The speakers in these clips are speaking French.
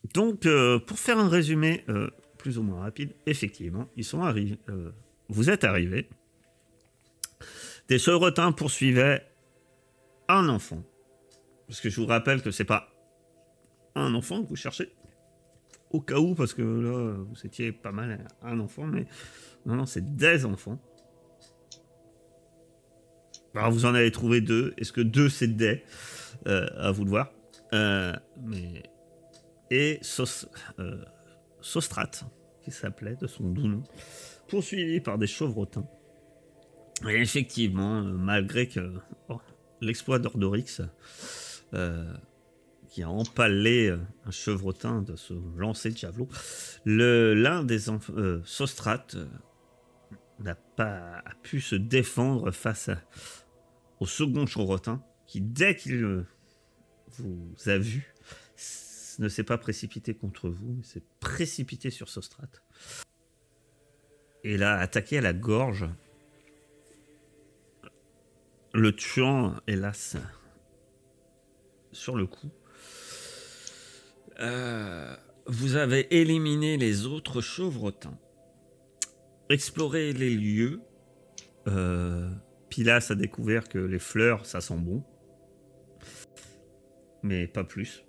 Donc, pour faire un résumé plus ou moins rapide, effectivement, ils sont arrivés. Vous êtes arrivés. Des chevretins poursuivaient un enfant. Parce que je vous rappelle que c'est pas un enfant que vous cherchez. Au cas où, parce que là, vous étiez pas mal à un enfant, mais non, c'est des enfants. Alors, vous en avez trouvé deux. Est-ce que deux, c'est des à vous de voir. Mais... Et Sostrate, qui s'appelait de son doux nom, poursuivi par des chevrotins. Et effectivement, malgré que l'exploit d'Ordorix, qui a empalé un chevrotin de ce lancer de javelot, l'un des enfants, Sostrate, n'a pas pu se défendre face au second chevrotin, qui dès qu'il vous a vu, ne s'est pas précipité contre vous, mais s'est précipité sur Sostrate. Et l'a attaqué à la gorge, le tuant, hélas, sur le coup. Vous avez éliminé les autres chevrotins, exploré les lieux. Pilas a découvert que les fleurs, ça sent bon, mais pas plus.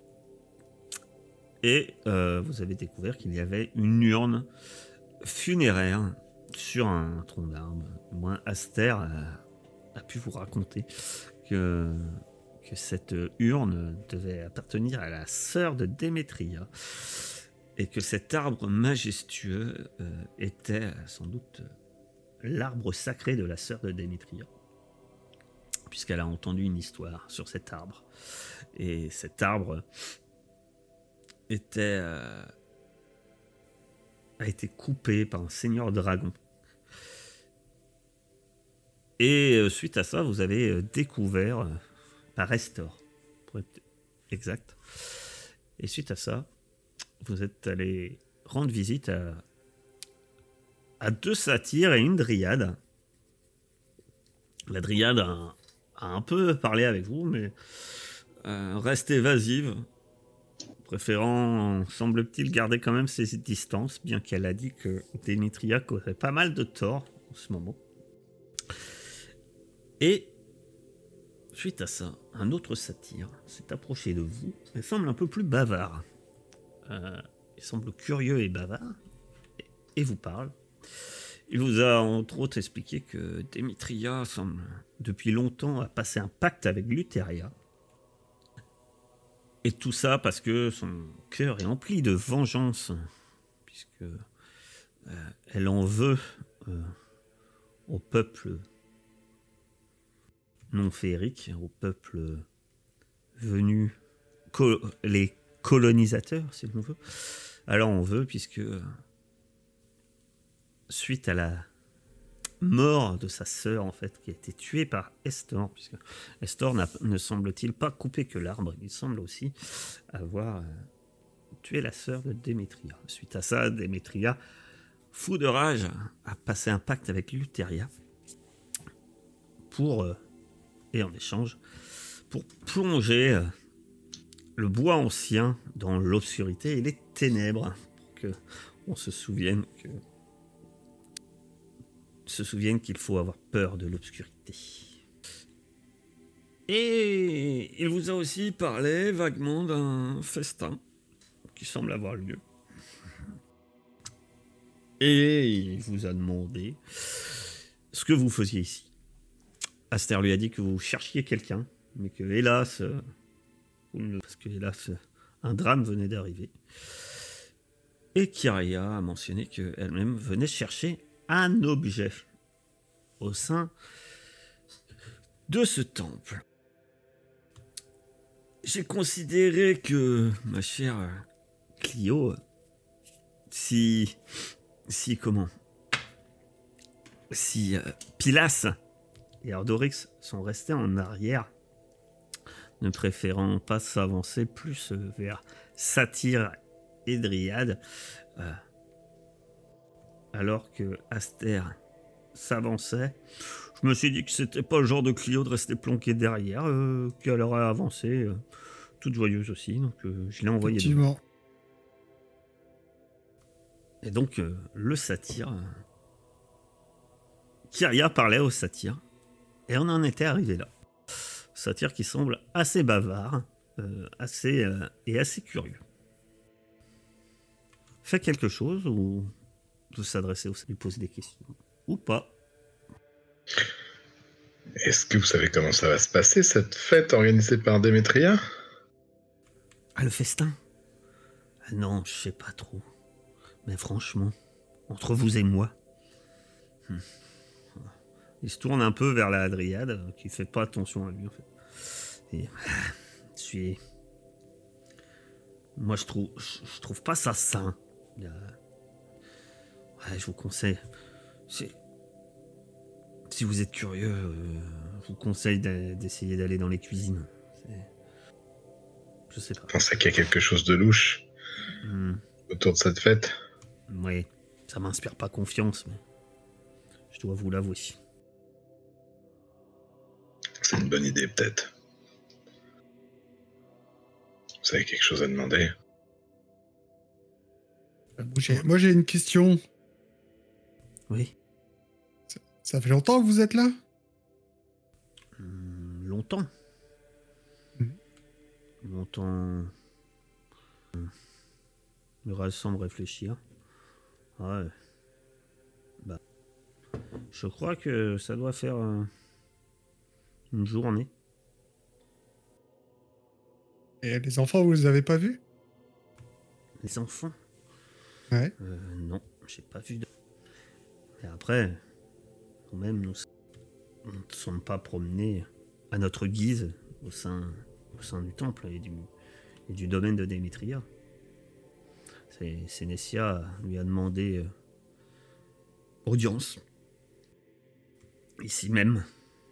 Et vous avez découvert qu'il y avait une urne funéraire sur un tronc d'arbre. Moins Aster a pu vous raconter que cette urne devait appartenir à la sœur de Démétria et que cet arbre majestueux était sans doute l'arbre sacré de la sœur de Démétria, puisqu'elle a entendu une histoire sur cet arbre. Et cet arbre a été coupé par un seigneur dragon. Et suite à ça, vous avez découvert par Estor, pour être exact. Et suite à ça, vous êtes allé rendre visite à deux satyres et une dryade. La dryade a un peu parlé avec vous, mais reste évasive, préférant, semble-t-il, garder quand même ses distances, bien qu'elle a dit que Démétria causerait pas mal de tort en ce moment. Et suite à ça, un autre satyre s'est approché de vous et semble un peu plus bavard. Il semble curieux et bavard et vous parle. Il vous a entre autres expliqué que Démétria semble depuis longtemps a passé un pacte avec Lutheria. Et tout ça parce que son cœur est empli de vengeance, puisque elle en veut au peuple non féerique, au peuple venu, les colonisateurs, si l'on veut. Alors on veut, puisque suite à la mort de sa sœur, en fait, qui a été tuée par Estor, puisque Estor ne semble-t-il pas coupé que l'arbre, il semble aussi avoir tué la sœur de Démétria. Suite à ça, Démétria, fou de rage, a passé un pacte avec Lutheria et en échange, pour plonger le bois ancien dans l'obscurité et les ténèbres, pour que on se souvienne qu'il faut avoir peur de l'obscurité. Et il vous a aussi parlé vaguement d'un festin qui semble avoir lieu. Et il vous a demandé ce que vous faisiez ici. Aster lui a dit que vous cherchiez quelqu'un, mais que hélas, parce que hélas, un drame venait d'arriver. Et Kyria a mentionné qu'elle-même venait chercher un objet au sein de ce temple. J'ai considéré que, ma chère Clio, si Pilas et Ardorix sont restés en arrière, ne préférant pas s'avancer plus vers Satyre et Dryade, alors que Aster s'avançait, je me suis dit que c'était pas le genre de Clio de rester planqué derrière, qu'elle aurait avancé toute joyeuse aussi, donc je l'ai envoyé Effectivement. Et donc, le satyre... Kyria parlait au satyre. Et on en était arrivé là. Satyre qui semble assez bavard, assez curieux. Fait quelque chose ou de s'adresser au lui poser des questions ou pas. Est-ce que vous savez comment ça va se passer, cette fête organisée par Démétria? Ah, le festin? Non, je sais pas trop. Mais franchement, entre vous et moi... Il se tourne un peu vers la Dryade, qui fait pas attention à lui, en fait. Et... Moi, je trouve pas ça sain. Ouais, je vous conseille... Si vous êtes curieux, je vous conseille d'essayer d'aller dans les cuisines. Je sais pas. Je pense qu'il y a quelque chose de louche autour de cette fête. Oui, ça m'inspire pas confiance, mais je dois vous l'avouer. C'est une bonne idée, peut-être. Vous avez quelque chose à demander? Moi, j'ai une question. Oui. Ça fait longtemps que vous êtes là? Longtemps. Longtemps. Il reste sans me réfléchir. Ouais. Bah. Je crois que ça doit faire une journée. Et les enfants, vous les avez pas vus? Les enfants? Ouais. Non, j'ai pas vu de... Et après, quand même, nous ne sommes pas promenés à notre guise au sein du temple et du domaine de Démétria. Sénessia lui a demandé audience, ici même.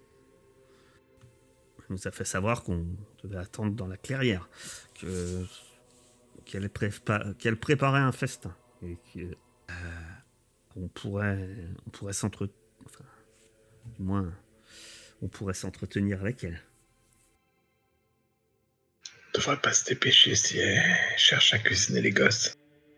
Elle nous a fait savoir qu'on devait attendre dans la clairière, qu'elle préparait un festin, et qu'on pourrait du moins, on pourrait s'entretenir avec elle. On devrait pas se dépêcher si elle cherche à cuisiner les gosses.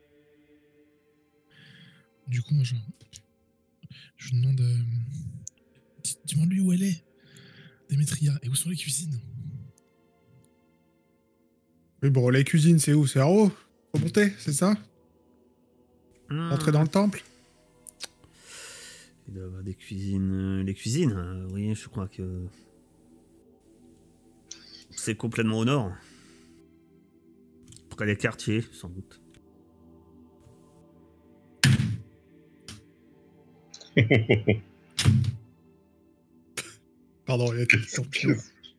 Du coup, moi, je demande... Demande-lui où elle est, Démétria, et où sont les cuisines? Mais bon, les cuisines, c'est où? C'est en haut? Faut monter, c'est ça? Entrer dans le temple? Il doit y avoir des cuisines... les cuisines, oui, je crois que... C'est complètement au nord. Près des quartiers, sans doute. Pardon, il y a quelques champions.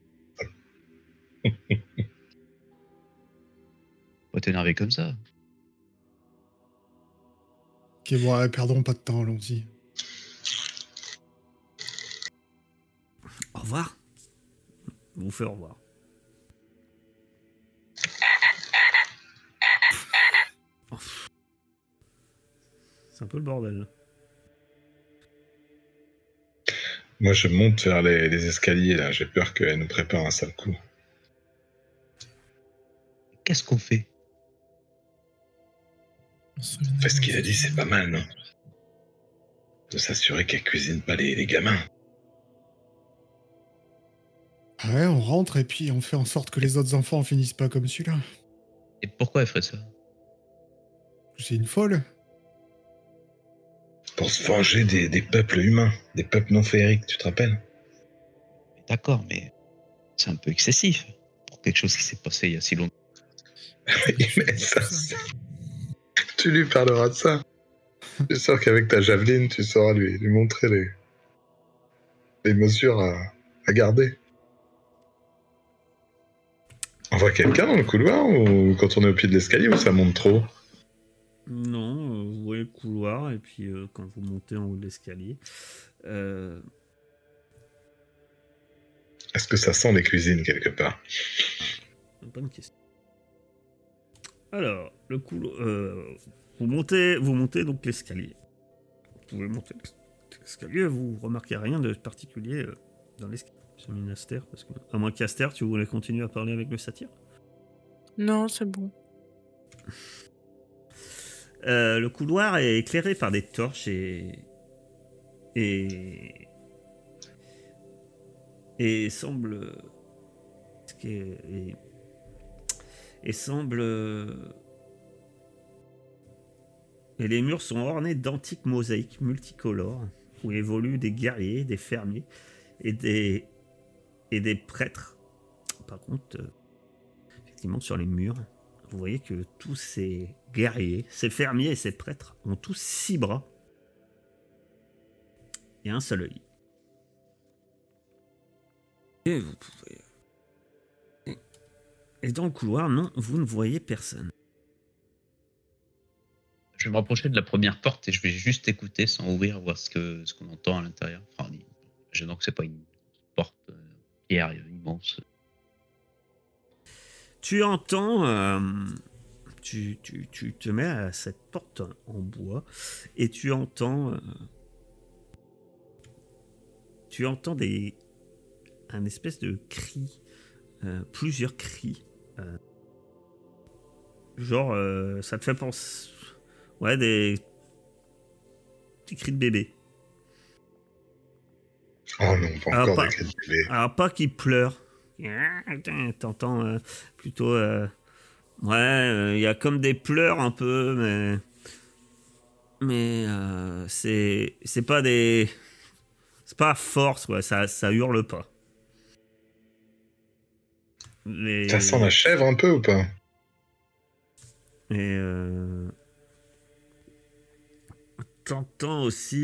Pas t'énerver comme ça. Ok, bon, ouais, perdons pas de temps, allons-y. Au revoir. Je vous fais au revoir. C'est un peu le bordel. Moi, je monte vers les escaliers, là. J'ai peur qu'elle nous prépare un sale coup. Qu'est-ce qu'on fait? Fait ce qu'il a dit, c'est pas mal, non? De s'assurer qu'elle cuisine pas les gamins. Ouais, on rentre et puis on fait en sorte que les autres enfants finissent pas comme celui-là. Et pourquoi elle ferait ça? C'est une folle. Pour se venger des peuples humains, des peuples non féeriques, tu te rappelles? D'accord, mais c'est un peu excessif pour quelque chose qui s'est passé il y a si longtemps. Mais ça, tu lui parleras de ça. Je suis sûr qu'avec ta javeline, tu sauras lui montrer les mesures à garder. On voit quelqu'un dans le couloir ou quand on est au pied de l'escalier ou ça monte trop? Non, vous voyez le couloir et puis quand vous montez en haut de l'escalier... Est-ce que ça sent les cuisines quelque part? Bonne question. Alors, le couloir... vous montez donc l'escalier. Vous pouvez monter l'escalier, vous remarquez rien de particulier dans l'escalier. J'ai mis Aster, parce que... À moins qu'Aster, tu voulais continuer à parler avec le satyre? Non, c'est bon. Le couloir est éclairé par des torches et semble et les murs sont ornés d'antiques mosaïques multicolores où évoluent des guerriers, des fermiers et des prêtres. Par contre, effectivement, sur les murs, vous voyez que tous ces guerriers, ces fermiers et ces prêtres ont tous 6 bras et un seul œil. Et vous pouvez... Et dans le couloir, non, vous ne voyez personne. Je vais me rapprocher de la première porte et je vais juste écouter sans ouvrir, voir ce qu'on entend à l'intérieur. Enfin, gênant que c'est pas une porte pierre immense. Tu entends... tu te mets à cette porte en bois et tu entends un espèce de cri, plusieurs cris. Genre, ça te fait penser... Ouais, des petits cris de bébé. Oh non, pas Alors, encore pas- des cris de bébé. Alors, pas qu'ils pleurent. T'entends plutôt... ouais, il y a comme des pleurs un peu, mais c'est pas des... C'est pas à force, quoi. Ça hurle pas. Ça sent la chèvre un peu ou pas? Et t'entends aussi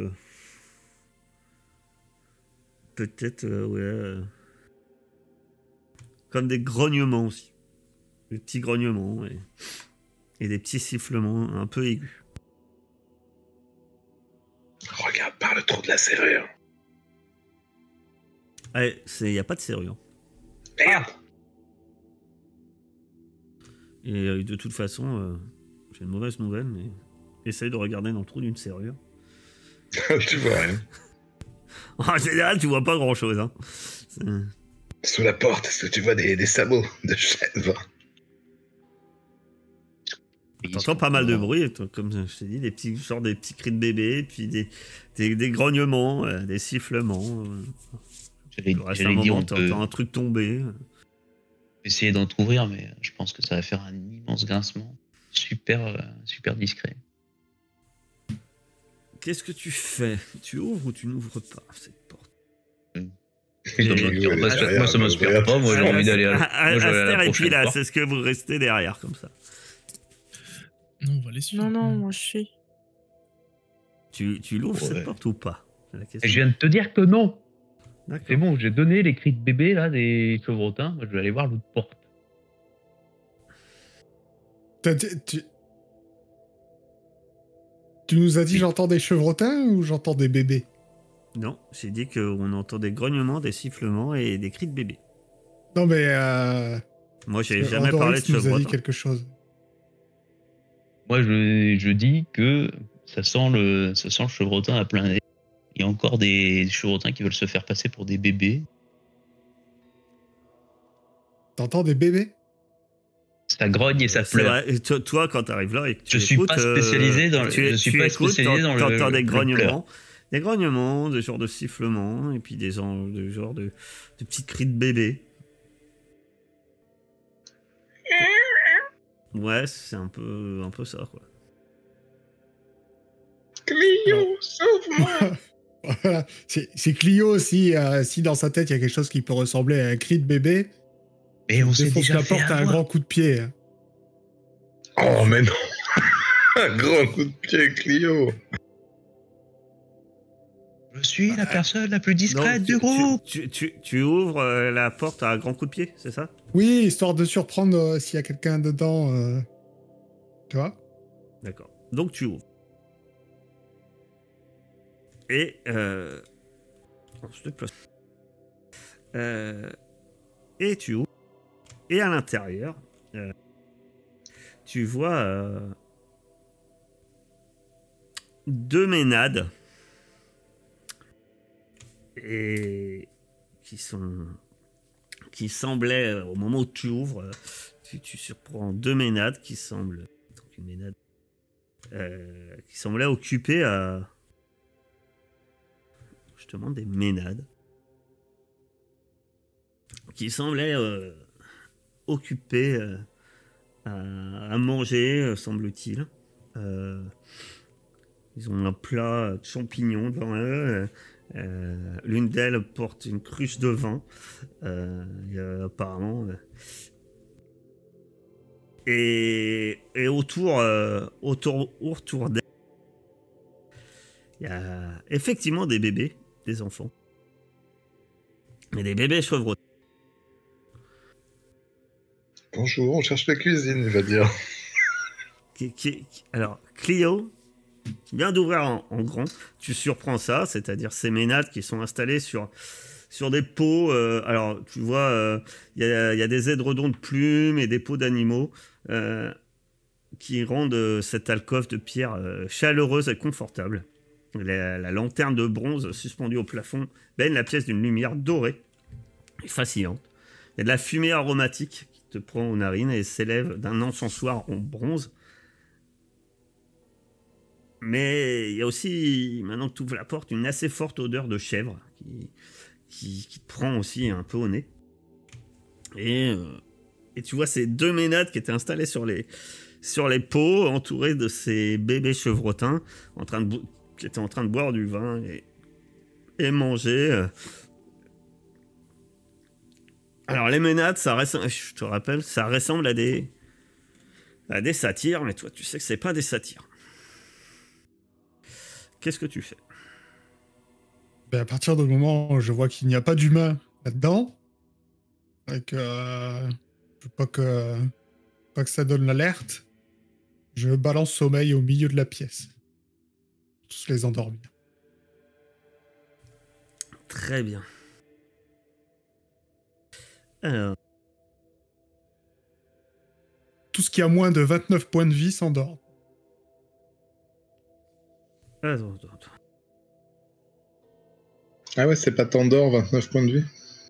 peut-être comme des grognements aussi, des petits grognements et des petits sifflements un peu aigus. Regarde par le trou de la serrure. Ouais, y a pas de serrure. Merde. Et de toute façon, j'ai une mauvaise nouvelle, mais essaye de regarder dans le trou d'une serrure. Tu vois rien. En général, tu vois pas grand-chose. Hein. Sous la porte, est-ce que tu vois des sabots de chèvre? T'entends pas mal de bruit, comme je t'ai dit, des petits cris de bébé, puis des grognements, des sifflements. J'allais Le reste, à un dire, moment, on peut t'entends un truc tomber. essayer d'entrouvrir, mais je pense que ça va faire un immense grincement. Super discret. Qu'est-ce que tu fais? Tu ouvres ou tu n'ouvres pas cette porte? Moi, ça m'inspire pas. Moi, j'ai envie d'aller à la et puis là, prochaine c'est ce que vous restez derrière, comme ça. Non, on va les suivre. Non, moi je suis. Tu l'ouvres, Ouais. cette porte, ou pas? C'est la question. Et je viens de te dire que non. D'accord. C'est bon, j'ai donné les cris de bébé là des chevrotins. Moi, je vais aller voir l'autre porte. Tu nous as dit Oui. j'entends des chevrotins ou j'entends des bébés? Non, j'ai dit qu'on entend des grognements, des sifflements et des cris de bébé. Non mais Moi, j'ai jamais Andorix parlé de nous a dit chevrotin. quelque chose. Moi, je dis que ça sent le chevrotin à plein nez. Il y a encore des chevrotins qui veulent se faire passer pour des bébés. T'entends des bébés? Ça grogne et ça C'est pleure. vrai. Et toi, quand t'arrives là et que tu Je suis écoutes, pas spécialisé dans le- tu je suis pas écoutes, spécialisé dans le- t'entends des le grognements. Des grognements, des genres de sifflements, et puis des genres de petits cris de bébé. Ouais, c'est un peu ça, quoi. Clio, sauve-moi. Voilà. C'est Clio, si dans sa tête il y a quelque chose qui peut ressembler à un cri de bébé, Mais on s'est défonce déjà la fait porte à un avoir. grand coup de pied. Hein. Oh, mais non. Un grand coup de pied, Clio. Je suis la personne la plus discrète Donc, du groupe. tu ouvres la porte à un grand coup de pied, c'est ça? Oui, histoire de surprendre s'il y a quelqu'un dedans. Tu vois? D'accord. Donc tu ouvres. Et on se déplace. Et tu ouvres. Et à l'intérieur, tu vois 2 ménades et qui semblaient au moment où tu ouvres, tu surprends 2 ménades qui semblent donc une ménade qui semblaient occupés à justement des ménades, qui semblaient occupés à manger, semble-t-il. Ils ont un plat de champignons devant eux. L'une d'elles porte une cruche de vin, apparemment. Et autour d'elle, il y a effectivement des bébés, des enfants. Mais des bébés chevrotants. Bonjour, on cherche la cuisine, il va dire. Alors, Clio, qui vient d'ouvrir en grand, tu surprends ça, c'est-à-dire ces ménades qui sont installées sur des pots. Alors, tu vois, il y a des édredons de plumes et des pots d'animaux qui rendent cette alcôve de pierre chaleureuse et confortable. La lanterne de bronze suspendue au plafond baigne la pièce d'une lumière dorée et fascinante. Il y a de la fumée aromatique qui te prend aux narines et s'élève d'un encensoir en bronze. Mais il y a aussi, maintenant que tu ouvres la porte, une assez forte odeur de chèvre qui te prend aussi un peu au nez. Et tu vois ces deux ménades qui étaient installées sur les pots, entourées de ces bébés chevrotins, qui étaient en train de boire du vin et manger. Alors les ménades, je te rappelle, ça ressemble à des satyres, mais toi tu sais que c'est pas des satyres. Qu'est-ce que tu fais? À partir du moment où je vois qu'il n'y a pas d'humain là-dedans, et que je veux pas que ça donne l'alerte, je balance sommeil au milieu de la pièce. Tous les endormir. Très bien. Alors. Tout ce qui a moins de 29 points de vie s'endort. Attends. Ah ouais, c'est pas t'endors, 29 points de vie?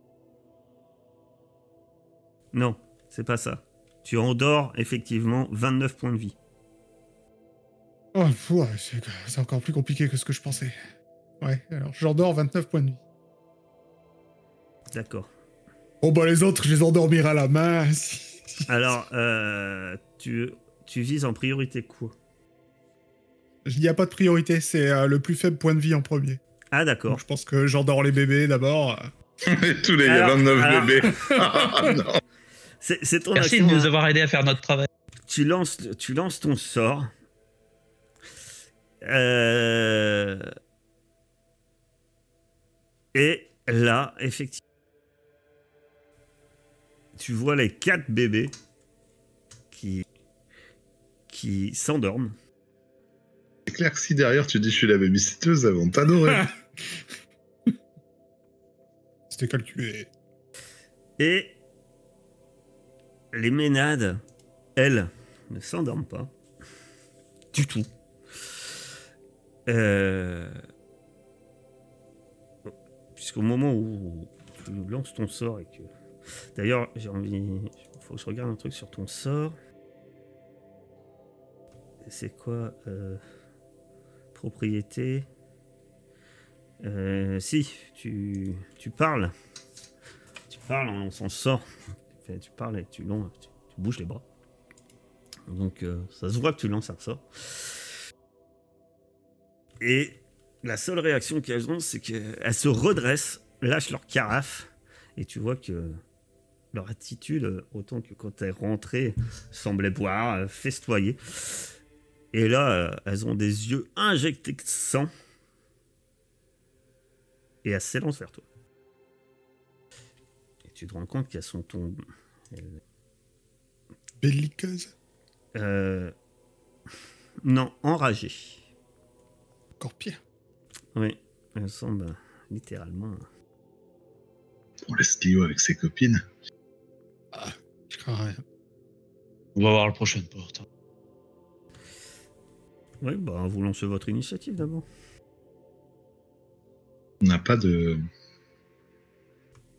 Non, c'est pas ça. Tu endors effectivement 29 points de vie. Oh, ouais, c'est encore plus compliqué que ce que je pensais. Ouais, alors j'endors 29 points de vie. D'accord. Oh bah les autres, je les endormirai à la main. Alors, tu vises en priorité quoi? Il n'y a pas de priorité, c'est le plus faible point de vie en premier. Ah d'accord. Donc, je pense que j'endors les bébés d'abord. Et tous les 29 bébés. Ah non. C'est ton Merci action, de nous avoir aidés à faire notre travail. Tu lances ton sort. Et là, effectivement, tu vois les 4 bébés qui s'endorment. C'est clair que si derrière tu dis je suis la babysitteuse, elles vont t'adorer. C'était calculé. Et les ménades, elles, ne s'endorment pas. Du tout. Puisqu'au moment où tu lances ton sort et que... D'ailleurs, il faut que je regarde un truc sur ton sort. C'est quoi propriété. Si, tu parles. Tu parles en lançant sort. Tu parles et tu bouges les bras. Donc ça se voit que tu lances un sort. Et la seule réaction qu'elles ont, c'est qu'elles se redressent, lâchent leur carafe, et tu vois que leur attitude, autant que quand elles rentraient, semblait boire, festoyer. Et là, elles ont des yeux injectés de sang. Et elles s'élancent vers toi. Et tu te rends compte qu'elles sont tombées. Belliqueuses? Non, enragées. Encore pire. Oui, elles semblent littéralement... On laisse Clio avec ses copines. Ah, je crains rien. On va voir la prochaine porte. Oui, bah vous lancez votre initiative d'abord. On n'a pas de...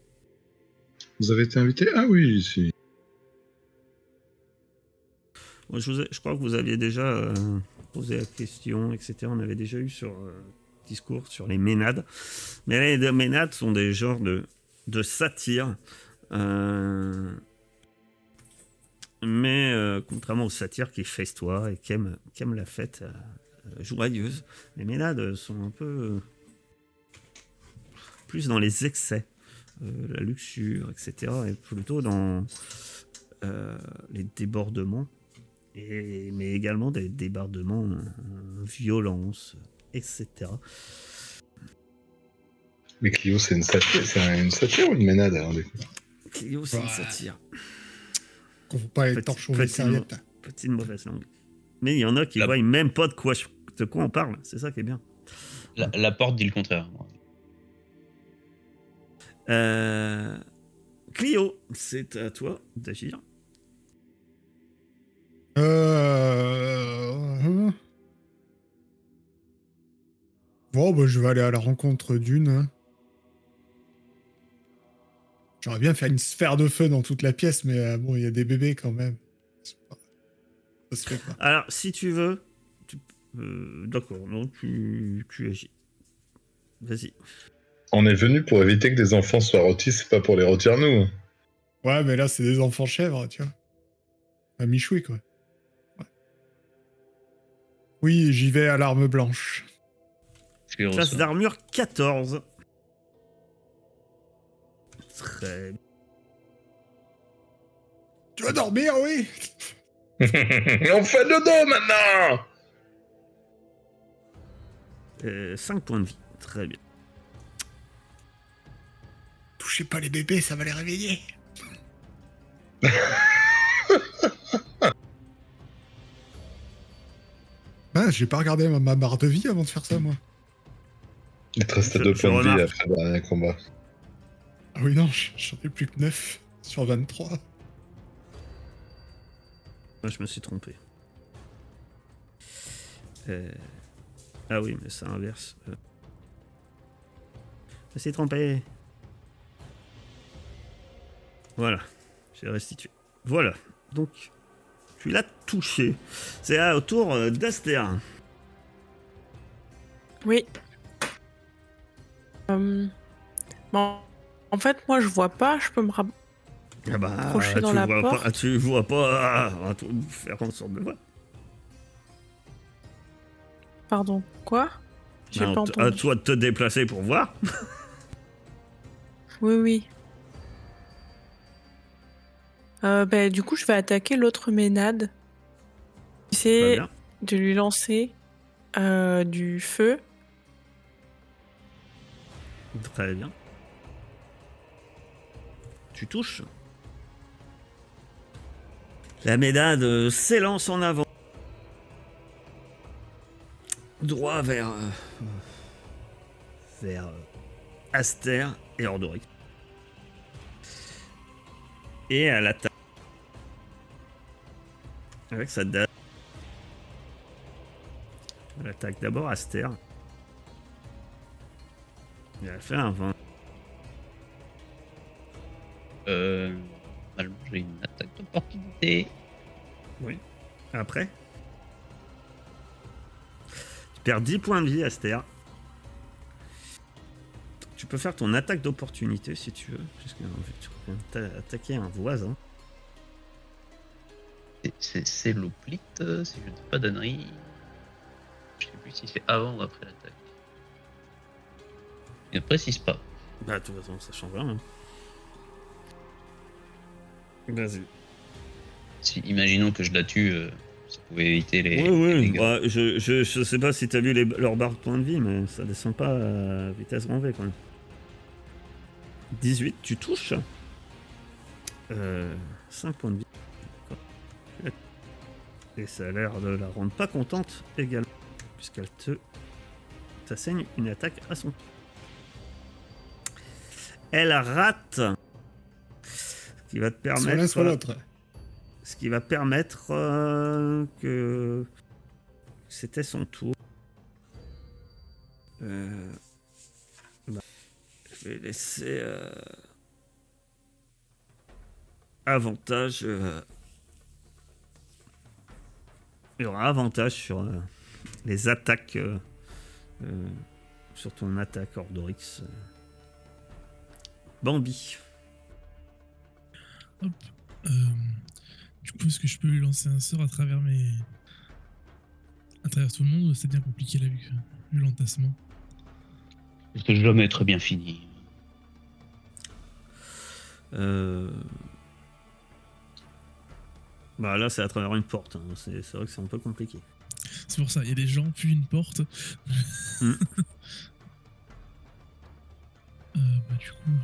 Vous avez été invité? Ah oui, si. Moi, je crois que vous aviez déjà posé la question, etc. On avait déjà eu sur discours sur les ménades. Mais les ménades sont des genres de satires. Mais contrairement aux satires qui festoient et qui aiment la fête joyeuse, les ménades sont un peu plus dans les excès, la luxure, etc. Et plutôt dans les débordements, mais également des débordements, violence, etc. Mais Clio, c'est une satire ou une ménade alors, du coup Clio, c'est une satire. Qu'on ne faut pas être torchon les serviettes. Petite mauvaise langue. Mais il y en a qui voient même pas de quoi on parle. C'est ça qui est bien. La porte dit le contraire. Clio, c'est à toi d'agir. Bon, bah, je vais aller à la rencontre d'une. Hein. J'aurais bien fait une sphère de feu dans toute la pièce, mais bon, il y a des bébés quand même. Ça se fait pas. Alors, si tu veux, d'accord, non, tu agis. Vas-y. On est venu pour éviter que des enfants soient rôtis, c'est pas pour les rôtir nous. Ouais, mais là, c'est des enfants chèvres, tu vois. À mi-chouille, quoi. Ouais. Oui, j'y vais à l'arme blanche. Classe d'armure 14. Très bien. Tu vas dormir, oui. On fait dodo maintenant. 5 points de vie. Très bien. Touchez pas les bébés, ça va les réveiller. Ah, j'ai pas regardé ma barre de vie avant de faire ça, moi. Il te restait 2 points de vie après le dernier combat. Ah oui, non, j'en ai plus que 9 sur 23. Moi, je me suis trompé. Ah oui, mais c'est inverse. Je me suis trompé. Voilà, j'ai restitué. Voilà, donc tu l'as touché. C'est au tour d'Aster. Oui. Bon, en fait, moi, je vois pas. Je peux me Ah bah, rapprocher dans la porte. Tu vois pas. Faire en sorte de voir. Pardon, quoi? J'ai pas entendu. À toi de te déplacer pour voir. Oui, oui. Bah, du coup, je vais attaquer l'autre ménade. C'est de lui lancer du feu. Très bien. Tu touches. La ménade s'élance en avant. Droit vers Aster et Ordoric. Et elle attaque avec sa dague. Elle attaque d'abord Aster. Et elle fait un 20. Normalement, j'ai une attaque d'opportunité. Oui. Après, tu perds 10 points de vie, Aster. Tu peux faire ton attaque d'opportunité si tu veux, puisque en fait, tu viens attaquer un voisin. C'est l'oplite, si je ne dis pas d'annerie. Je sais plus si c'est avant ou après l'attaque. Il ne précise pas. Bah, de toute façon, ça change rien. Vas-y. Si, imaginons que je la tue, ça pouvait éviter les. Oui, les dégâts. bah, je sais pas si t'as vu leur barre de points de vie, mais ça descend pas à vitesse grand V quand même. 18, tu touches. 5 points de vie. D'accord. Et ça a l'air de la rendre pas contente également, puisqu'elle t'assène une attaque à son. Elle rate. Ce qui va te permettre. Soit l'un, soit l'autre. Ce qui va permettre que c'était son tour. Bah, je vais laisser avantage il y aura avantage sur les attaques, sur ton attaque, Ordorix. Bambi. Hop. Du coup, est-ce que je peux lui lancer un sort à travers tout le monde ou c'est bien compliqué là vu l'entassement? Parce que je dois m'être bien fini. Bah là, c'est à travers une porte. Hein. C'est vrai que c'est un peu compliqué. C'est pour ça, il y a des gens, puis une porte. Bah du coup...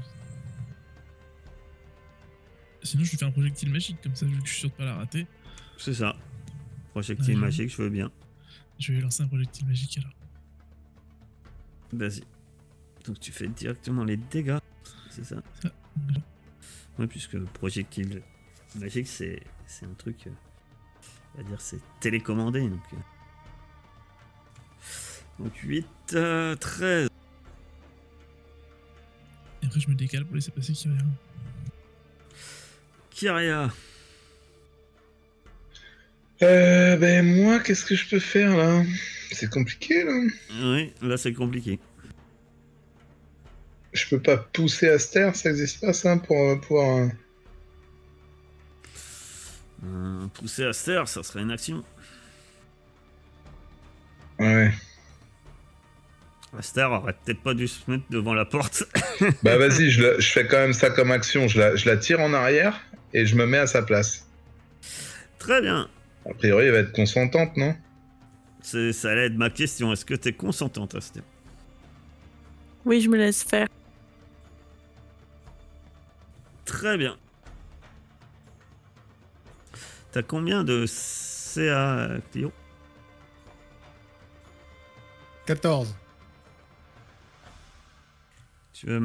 Sinon, je lui fais un projectile magique, comme ça, vu que je suis sûr de pas la rater. C'est ça. Projectile magique, je veux bien. Je vais lancer un projectile magique alors. Vas-y. Donc tu fais directement les dégâts, c'est ça? Oui, puisque le projectile magique, c'est un truc, on va dire, c'est télécommandé. Donc 8, 13. Et après, je me décale pour laisser passer Kyria. Kyria. Ben moi, qu'est-ce que je peux faire là? C'est compliqué là. Oui, là c'est compliqué. Je peux pas pousser Aster, ça existe pas ça pour pouvoir... Pousser Aster, ça serait une action. Ouais. Aster aurait peut-être pas dû se mettre devant la porte. Bah vas-y, je fais quand même ça comme action. Je la tire en arrière et je me mets à sa place. Très bien. A priori, elle va être consentante, non? Ça allait être ma question. Est-ce que t'es consentante, Aster? Oui, je me laisse faire. Très bien. T'as combien de CA, Clio? 14. Tu vas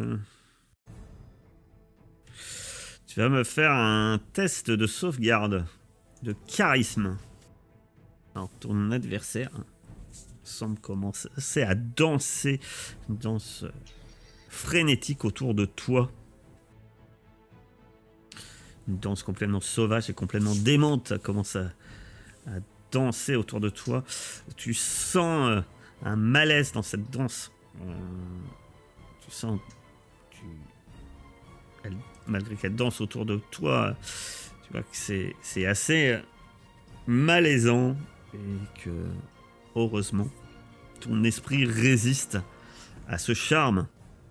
me faire un test de sauvegarde de charisme. Alors, ton adversaire semble commencer à danser une danse frénétique autour de toi. Une danse complètement sauvage et complètement démente. Ça commence à danser autour de toi. Tu sens un malaise dans cette danse. Tu sens... malgré qu'elle danse autour de toi, tu vois que c'est assez malaisant et que, heureusement, ton esprit résiste à ce charme.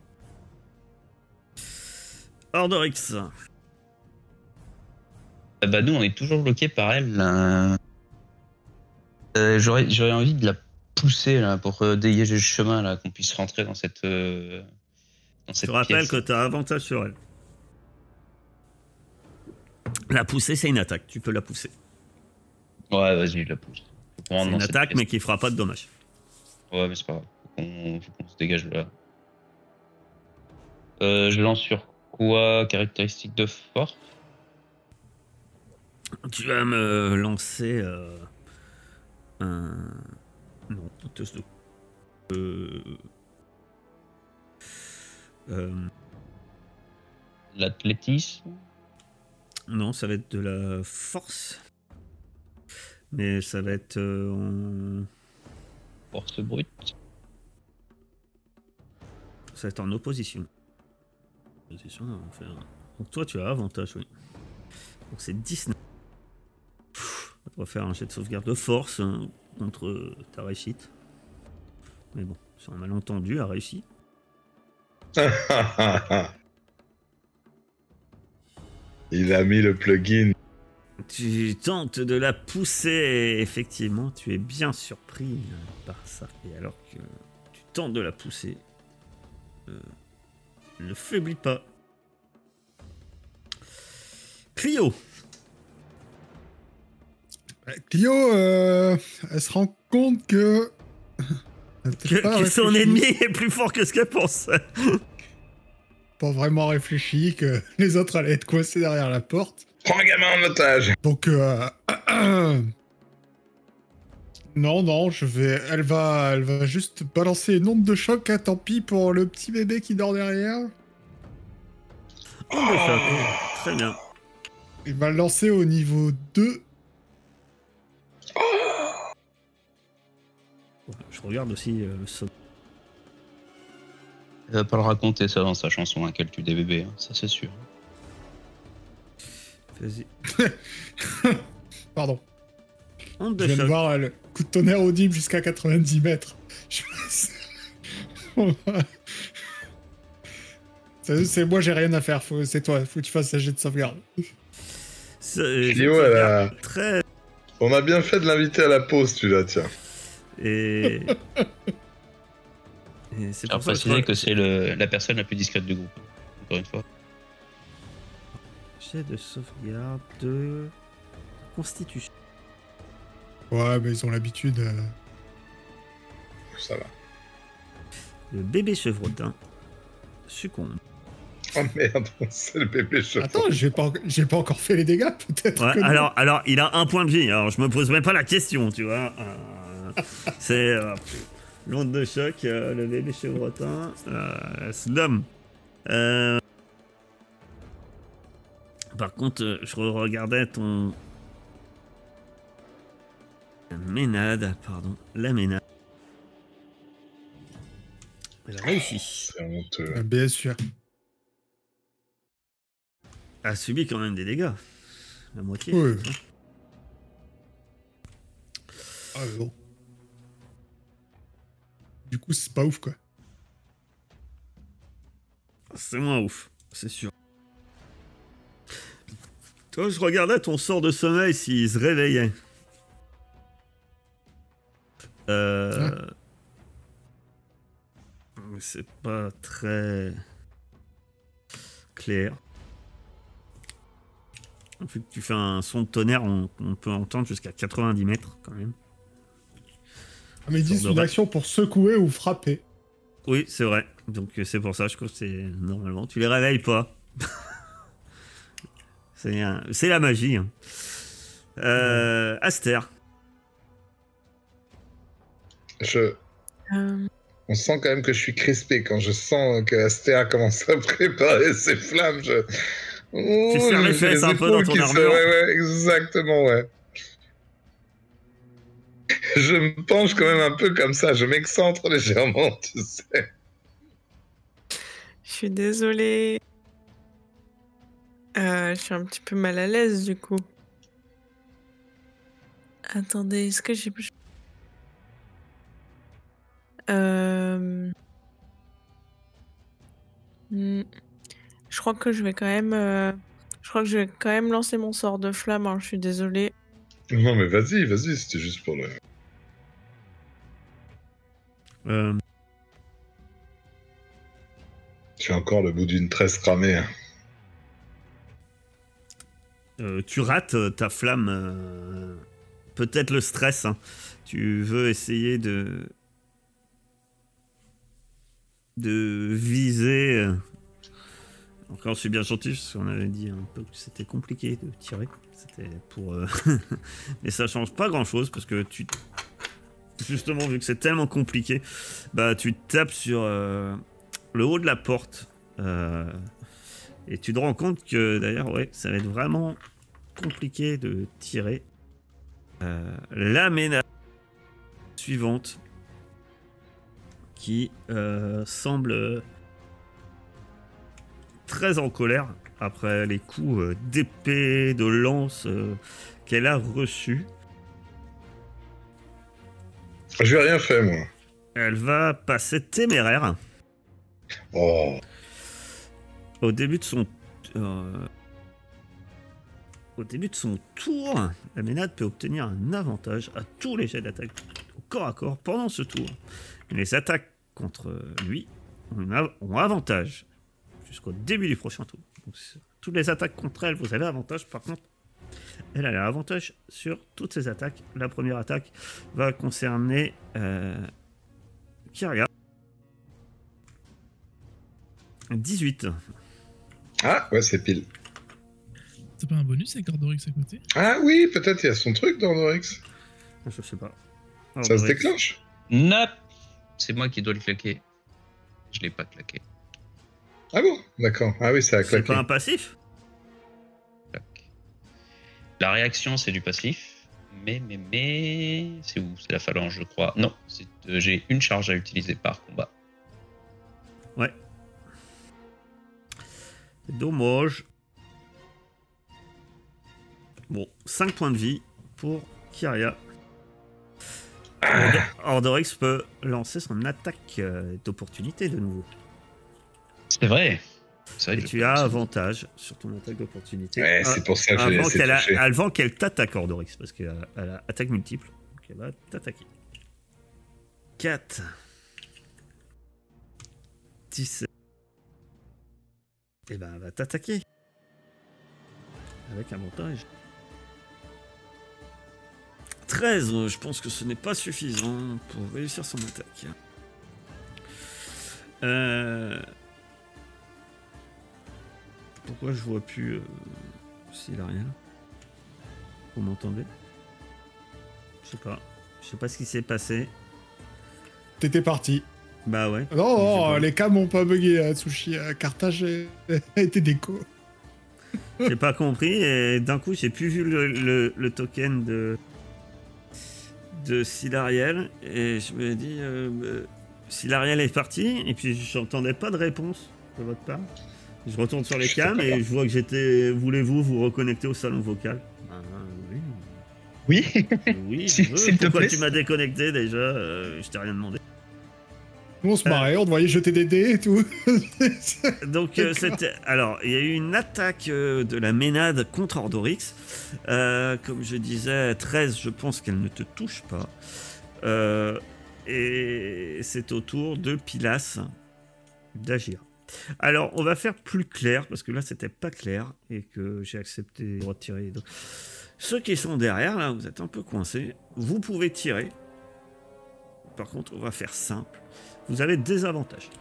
Ordorix. Bah nous, on est toujours bloqués par elle. J'aurais envie de la pousser là, pour dégager le chemin, là, qu'on puisse rentrer dans cette Je te rappelle que tu as avantage sur elle. La pousser, c'est une attaque. Tu peux la pousser. Ouais, vas-y, je la pousse. C'est une attaque, mais qui fera pas de dommages. Ouais, mais c'est pas grave. Faut qu'on se dégage de là. Je lance sur quoi? Caractéristique de force? Tu vas me lancer un... Non, un test de... L'athlétisme? Non, ça va être de la force. Mais ça va être en... Force brute? Ça va être en opposition. Opposition, on va faire... Donc toi, tu as avantage, oui. Donc c'est 19. On va faire un jet de sauvegarde de force contre ta réussite. Mais bon, sur un malentendu, elle a réussi. Il a mis le plugin. Tu tentes de la pousser et effectivement, tu es bien surpris par ça. Et alors que tu tentes de la pousser, ne faiblis pas. Clio. Clio, elle se rend compte que... Que son ennemi est plus fort que ce qu'elle pense. Pas vraiment réfléchi que les autres allaient être coincés derrière la porte. Prends un gamin en otage. Donc, non, elle va juste balancer une onde de choc, hein, tant pis pour le petit bébé qui dort derrière. Onde de choc, très bien. Il va le lancer au niveau 2. Oh, je regarde aussi le son. Il va pas le raconter ça dans sa chanson, hein, qu'elle tue des bébés, hein, ça c'est sûr. Vas-y. Pardon. Onde Je de viens de choc. voir le coup de tonnerre audible jusqu'à 90 mètres. C'est moi, j'ai rien à faire. C'est toi. Faut que tu fasses un jet de sauvegarde. Clio, elle a... Très... On a bien fait de l'inviter à la pause, celui-là, tiens. Et c'est Alors pour ça préciser que c'est la personne la plus discrète du groupe, encore une fois. Jet de sauvegarde de constitution. Ouais, mais ils ont l'habitude. Ça va. Le bébé chevrotin succombe. Oh merde, c'est le bébé chevron. Attends, j'ai pas encore fait les dégâts, peut-être. Ouais, que non. alors, il a un point de vie. Alors, je me pose même pas la question, tu vois. C'est l'onde de choc, le bébé chevrotin, Slum. Par contre, je regardais ton la ménade. Elle a réussi. C'est honteux. Bien sûr. Elle a subi quand même des dégâts. La moitié. Oui. Ah, mais bon. Du coup, c'est pas ouf, quoi. C'est moins ouf, c'est sûr. Toi, je regardais ton sort de sommeil s'il se réveillait. C'est pas très clair. Vu que tu fais un son de tonnerre, on peut entendre jusqu'à 90 mètres quand même. Ah, mais ils disent Sort de une ra- action pour secouer ou frapper. Oui, c'est vrai. Donc c'est pour ça, je crois que c'est normalement. Tu les réveilles pas. C'est la magie. Hein. Aster. On sent quand même que je suis crispé quand je sens que Astea commence à préparer ses flammes. Tu serres les fesses un peu dans ton armure. Ouais, exactement, ouais. Je me penche quand même un peu comme ça, je m'excentre légèrement, tu sais. Je suis désolée. Je suis un petit peu mal à l'aise du coup. Attendez, est-ce que j'ai... Je crois que je vais quand même... Je crois que je vais quand même lancer mon sort de flamme, hein, je suis désolée. Non mais vas-y, c'était juste pour le... J'ai encore le bout d'une tresse cramée. Hein. Tu rates ta flamme. Peut-être le stress. Hein. Tu veux essayer de viser. Encore, je suis bien gentil parce qu'on avait dit un peu que c'était compliqué de tirer. C'était pour. Mais ça change pas grand-chose parce que tu. Justement, vu que c'est tellement compliqué, bah tu tapes sur le haut de la porte. Et tu te rends compte que d'ailleurs, ouais, ça va être vraiment compliqué de tirer. La ménage suivante qui semble très en colère après les coups d'épée, de lance qu'elle a reçus. Je n'ai rien fait, moi. Elle va passer téméraire. Oh. Au début de son tour, la ménade peut obtenir un avantage à tous les jets d'attaque au corps à corps pendant ce tour. Les attaques contre lui ont avantage jusqu'au début du prochain tour. Donc, toutes les attaques contre elle, vous avez avantage. Par contre, elle a avantage sur toutes ses attaques. La première attaque va concerner Kyria. 18. Ah, ouais, c'est pile. T'as pas un bonus avec Ordorix à côté? Ah oui, peut-être il y a son truc dans Ordorix. Je sais pas. Ça se déclenche? Non, c'est moi qui dois le claquer. Je l'ai pas claqué. Ah bon? D'accord. Ah oui, ça a C'est claqué. pas un passif? Clac. La réaction, c'est du passif. Mais, c'est où? C'est la phalange, je crois. Non, j'ai une charge à utiliser par combat. Ouais. C'est dommage. Bon, 5 points de vie pour Kyria. Ordorix peut lancer son attaque d'opportunité de nouveau. C'est vrai. Et tu as avantage sur ton attaque d'opportunité. Ouais, c'est pour ça que j'ai laissé toucher. Avant qu'elle t'attaque, Ordorix, parce qu'elle a attaque multiple. Donc elle va t'attaquer. 4. 17. Et ben, elle va t'attaquer. Avec avantage. 13, je pense que ce n'est pas suffisant pour réussir son attaque. Pourquoi je vois plus s'il a rien? Vous m'entendez? Je sais pas ce qui s'est passé. T'étais parti. Bah ouais. Non, les cams ont pas bugué, Sushi. Carthage a été déco. J'ai pas compris et d'un coup j'ai plus vu le token de Silariel et je me dis Silariel est parti et puis j'entendais pas de réponse de votre part. Je retourne sur les cams et je vois que j'étais. Voulez-vous vous reconnecter au salon vocal? Oui. Oui, S'il te pourquoi plaît. tu m'as déconnecté déjà? Je t'ai rien demandé. Nous, on se marrait, on te voyait jeter des dés et tout. Donc c'était. Alors, il y a eu une attaque de la Ménade contre Ordorix. Comme je disais, 13, je pense qu'elle ne te touche pas. Et c'est au tour de Pilas d'agir. Alors, on va faire plus clair, parce que là, c'était pas clair, et que j'ai accepté de retirer. Donc, ceux qui sont derrière, là, vous êtes un peu coincés. Vous pouvez tirer. Par contre, on va faire simple. Vous avez des avantages.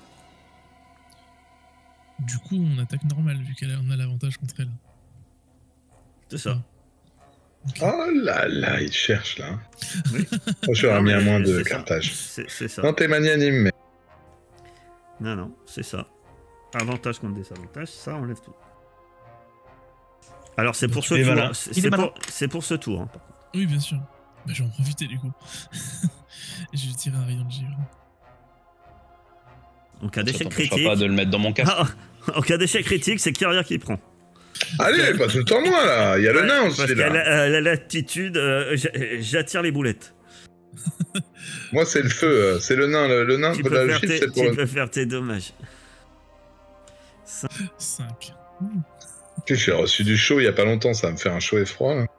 Du coup, on attaque normal, vu qu'on a l'avantage contre elle. C'est ça. Ok. Oh là là, il cherche là. Oui. Moi, j'aurais Non, mis un mais moins de c'est ça. cartage. C'est ça. Non, t'es magnanime, mais. Non, c'est ça. Avantage contre désavantage, ça enlève tout. Alors c'est Donc, pour ce il est tour. malin. Il est malin. C'est pour ce tour. Hein, par contre. Oui, bien sûr. Bah, je vais en profiter, du coup. Et je vais tirer un rayon de givre. En cas Ça d'échec t'empêchera critique. pas de le mettre dans mon casque. En cas d'échec critique, c'est Kyria qui prend. Allez, pas tout le temps moi là. Il y a le nain Parce aussi qu'elle là. a l'attitude. J'attire les boulettes. Moi, c'est le feu. C'est le nain. Le nain Tu de peux la faire gifle, tes- c'est pour tu le. peux faire tes dommages. 5. J'ai reçu du chaud il y a pas longtemps. Ça va me faire un chaud et froid. Là.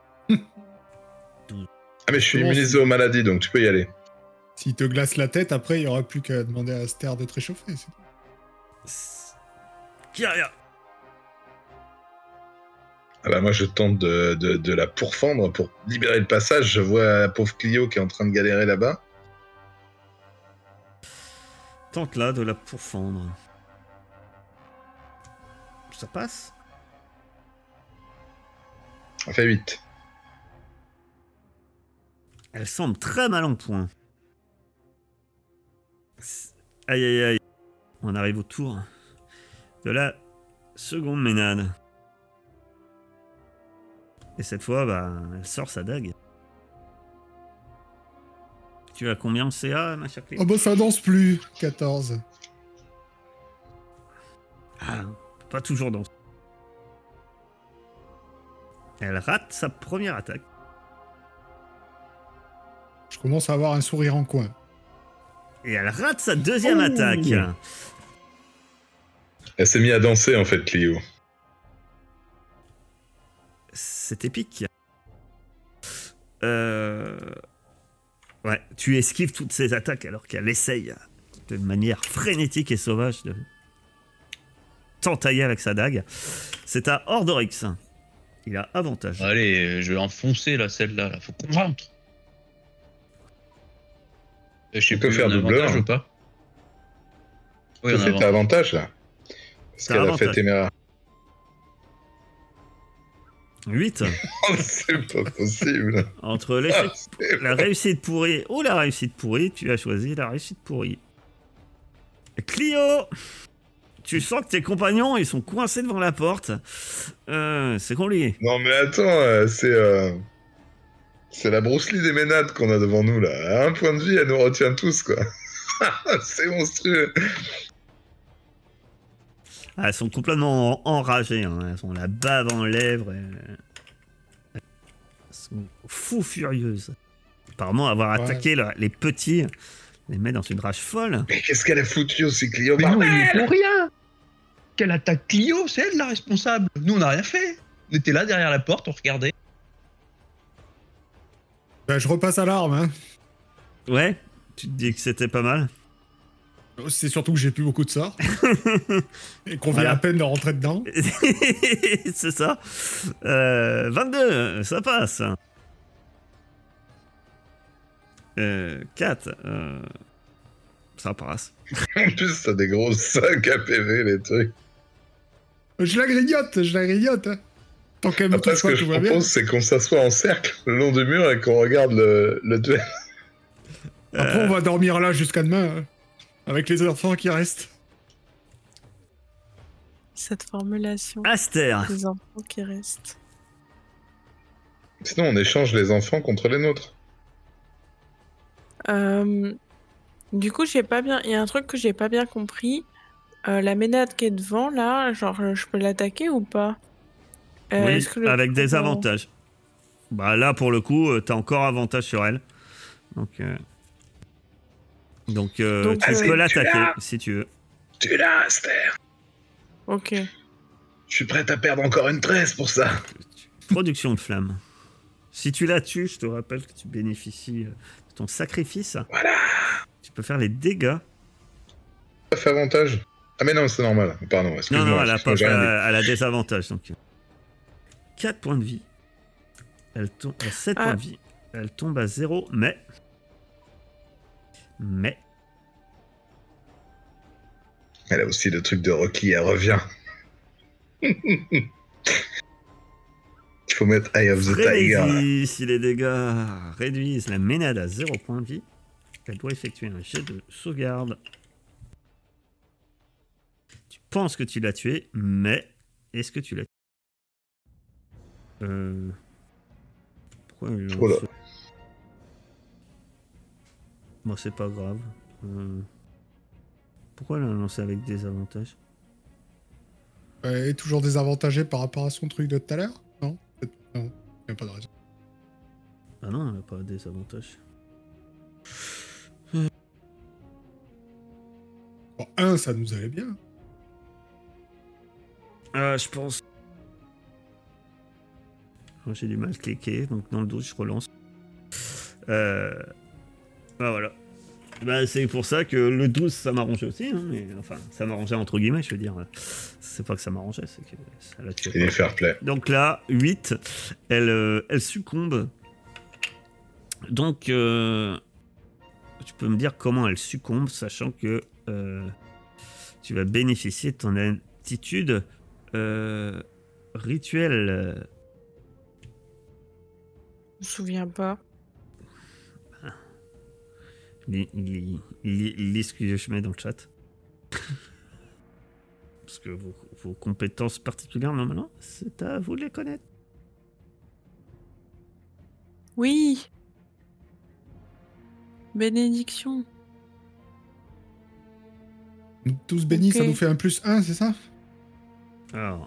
Ah, mais je suis immunisé aux maladies, donc tu peux y aller. S'il te glace la tête, après, il n'y aura plus qu'à demander à Aster de te réchauffer. c'est tout. Kyria. Ah bah moi, je tente de la pourfendre pour libérer le passage. Je vois la pauvre Clio qui est en train de galérer là-bas. Tente là de la pourfendre. Ça passe? Ça fait 8. Elle semble très mal en point. Aïe aïe aïe. On arrive au tour de la seconde Ménade. Et cette fois, bah, elle sort sa dague. Tu as combien en CA, ma chère Clé? Oh bah ça danse plus. 14. Ah, pas toujours dans. Elle rate sa première attaque. Je commence à avoir un sourire en coin. Et elle rate sa deuxième Ouh. attaque. Elle s'est mise à danser en fait, Clio. C'est épique. Ouais, tu esquives toutes ces attaques alors qu'elle essaye de manière frénétique et sauvage de t'entailler avec sa dague. C'est à Ordorix. Il a avantage. Allez, je vais enfoncer là, celle-là. Là. Faut qu'on rentre. Je sais Tu peux plus, faire on a doubleur, avantage hein. ou pas? Oui, Tu on a fais avantage. t'as avantage là. Parce T'as qu'elle a avantage. fait téméraire. 8. Oh, c'est pas possible. Entre l'échec, C'est la pas- réussite pourrie ou la réussite pourrie, tu as choisi la réussite pourrie. Clio, tu sens que tes compagnons, ils sont coincés devant la porte. C'est compliqué. Non mais attends, c'est... C'est la Bruce Lee des ménades qu'on a devant nous, là. À un point de vie, elle nous retient tous, quoi. C'est monstrueux. Ah, elles sont complètement enragées. Hein. Elles ont la bave en lèvres. Elles sont fous furieuses. Apparemment, avoir attaqué les petits les met dans une rage folle. Mais qu'est-ce qu'elle a foutu aussi, Clio? Mais non, bordel il est pour rien. Qu'elle attaque Clio, c'est elle la responsable. Nous, on n'a rien fait. On était là derrière la porte, on regardait. Ben, je repasse à l'arme. Hein. Ouais, tu te dis que c'était pas mal. C'est surtout que j'ai plus beaucoup de sorts. Et qu'on vient Voilà. à peine de rentrer dedans. C'est ça. 22, ça passe. 4, ça passe. En plus, t'as des gros sacs à PV, les trucs. Je la grignote. Hein. Tant qu'elle me Après, touche ce pas, que je tout va bien. propose, c'est qu'on s'assoit en cercle le long du mur et qu'on regarde le duel. Après, on va dormir là jusqu'à demain. Hein, avec les enfants qui restent. Cette formulation. Aster. Les enfants qui restent. Sinon, on échange les enfants contre les nôtres. Du coup, j'ai pas bien. Il y a un truc que j'ai pas bien compris. La ménade qui est devant, là, genre, je peux l'attaquer ou pas? Oui, Est-ce que le avec des combat- avantages. Bah là, pour le coup, t'as encore avantage sur elle. Donc, tu vas-y, peux l'attaquer tue-la. si tu veux. Tu l'as, Aster. Ok. Je suis prête à perdre encore une tresse pour ça. Production de flamme. Si tu la tues, je te rappelle que tu bénéficies de ton sacrifice. Voilà. Tu peux faire les dégâts. Ça fait avantage. Ah, mais non, c'est normal. Pardon, excuse-moi. Non, elle a, excuse-moi, j'ai rien dit. elle a des avantages. Donc, 4 points de vie. Elle tombe à 7 points de vie. Elle tombe à 0, mais. Elle a aussi le truc de Rocky, elle revient. Il faut mettre Eye of the Tiger. Frénésie, si les dégâts réduisent la ménade à 0 point de vie, elle doit effectuer un jet de sauvegarde. Tu penses que tu l'as tué, mais est-ce que tu l'as tué? Pourquoi il lance... Oh là. Bon, c'est pas grave. Pourquoi elle a lancé avec des avantages? Elle est toujours désavantagée par rapport à son truc de tout à l'heure? Non? Non, il n'y a pas de raison. Ah non, elle n'a pas des avantages. Bon, 1, ça nous allait bien. Je pense. Moi, j'ai du mal à cliquer, donc dans le doute, je relance. Bah voilà. Bah, c'est pour ça que le 12, ça m'arrangeait aussi. Hein, mais, enfin, ça m'arrangeait entre guillemets, je veux dire. C'est pas que ça m'arrangeait, c'est que ça l'a tué. Il est fair play. Donc là, 8, elle succombe. Donc, tu peux me dire comment elle succombe, sachant que tu vas bénéficier de ton attitude rituelle. Je me souviens pas. Lis ce que je mets dans le chat. Parce que vos compétences particulières, normalement, c'est à vous de les connaître. Oui. Bénédiction. Tous bénis, Ok. ça nous fait un +1, c'est ça? Alors,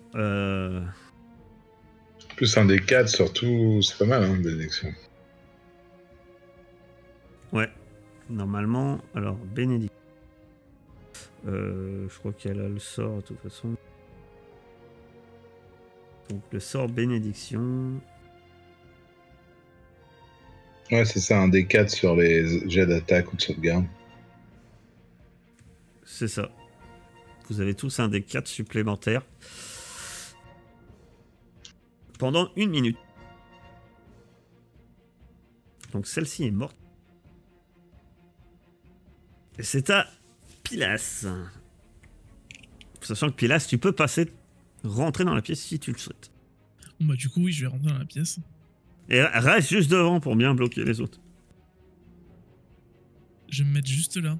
Plus un des 4, surtout, c'est pas mal, hein, bénédiction. ouais. Normalement, alors, bénédiction. Je crois qu'elle a le sort, de toute façon. Donc, le sort bénédiction. Ouais, c'est ça, un des 4 sur les jets d'attaque ou de sauvegarde. C'est ça. Vous avez tous un des 4 supplémentaires. Pendant 1 minute. Donc celle-ci est morte. Et c'est à Pilas. Sachant que Pilas, tu peux rentrer dans la pièce si tu le souhaites. Bon, bah, du coup, oui, je vais rentrer dans la pièce. Et reste juste devant pour bien bloquer les autres. Je vais me mettre juste là.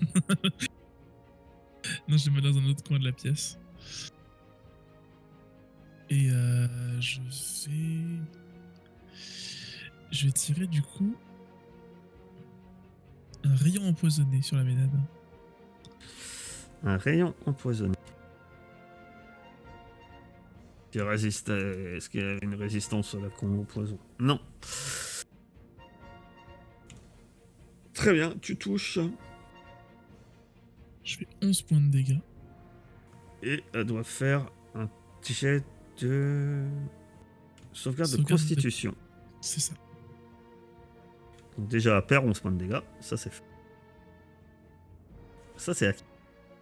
Non, je vais me mettre dans un autre coin de la pièce. Et je vais... Je vais tirer du coup un rayon empoisonné sur la ménade. Un rayon empoisonné. Est-ce qu'il y a une résistance à la au poison? Non. Très bien, tu touches. Je fais 11 points de dégâts. Et elle doit faire un jet de sauvegarde de Sauvegarde de- constitution. C'est ça. Donc déjà, elle perd 11 points de dégâts. Ça, c'est fait. Ça, c'est acquis.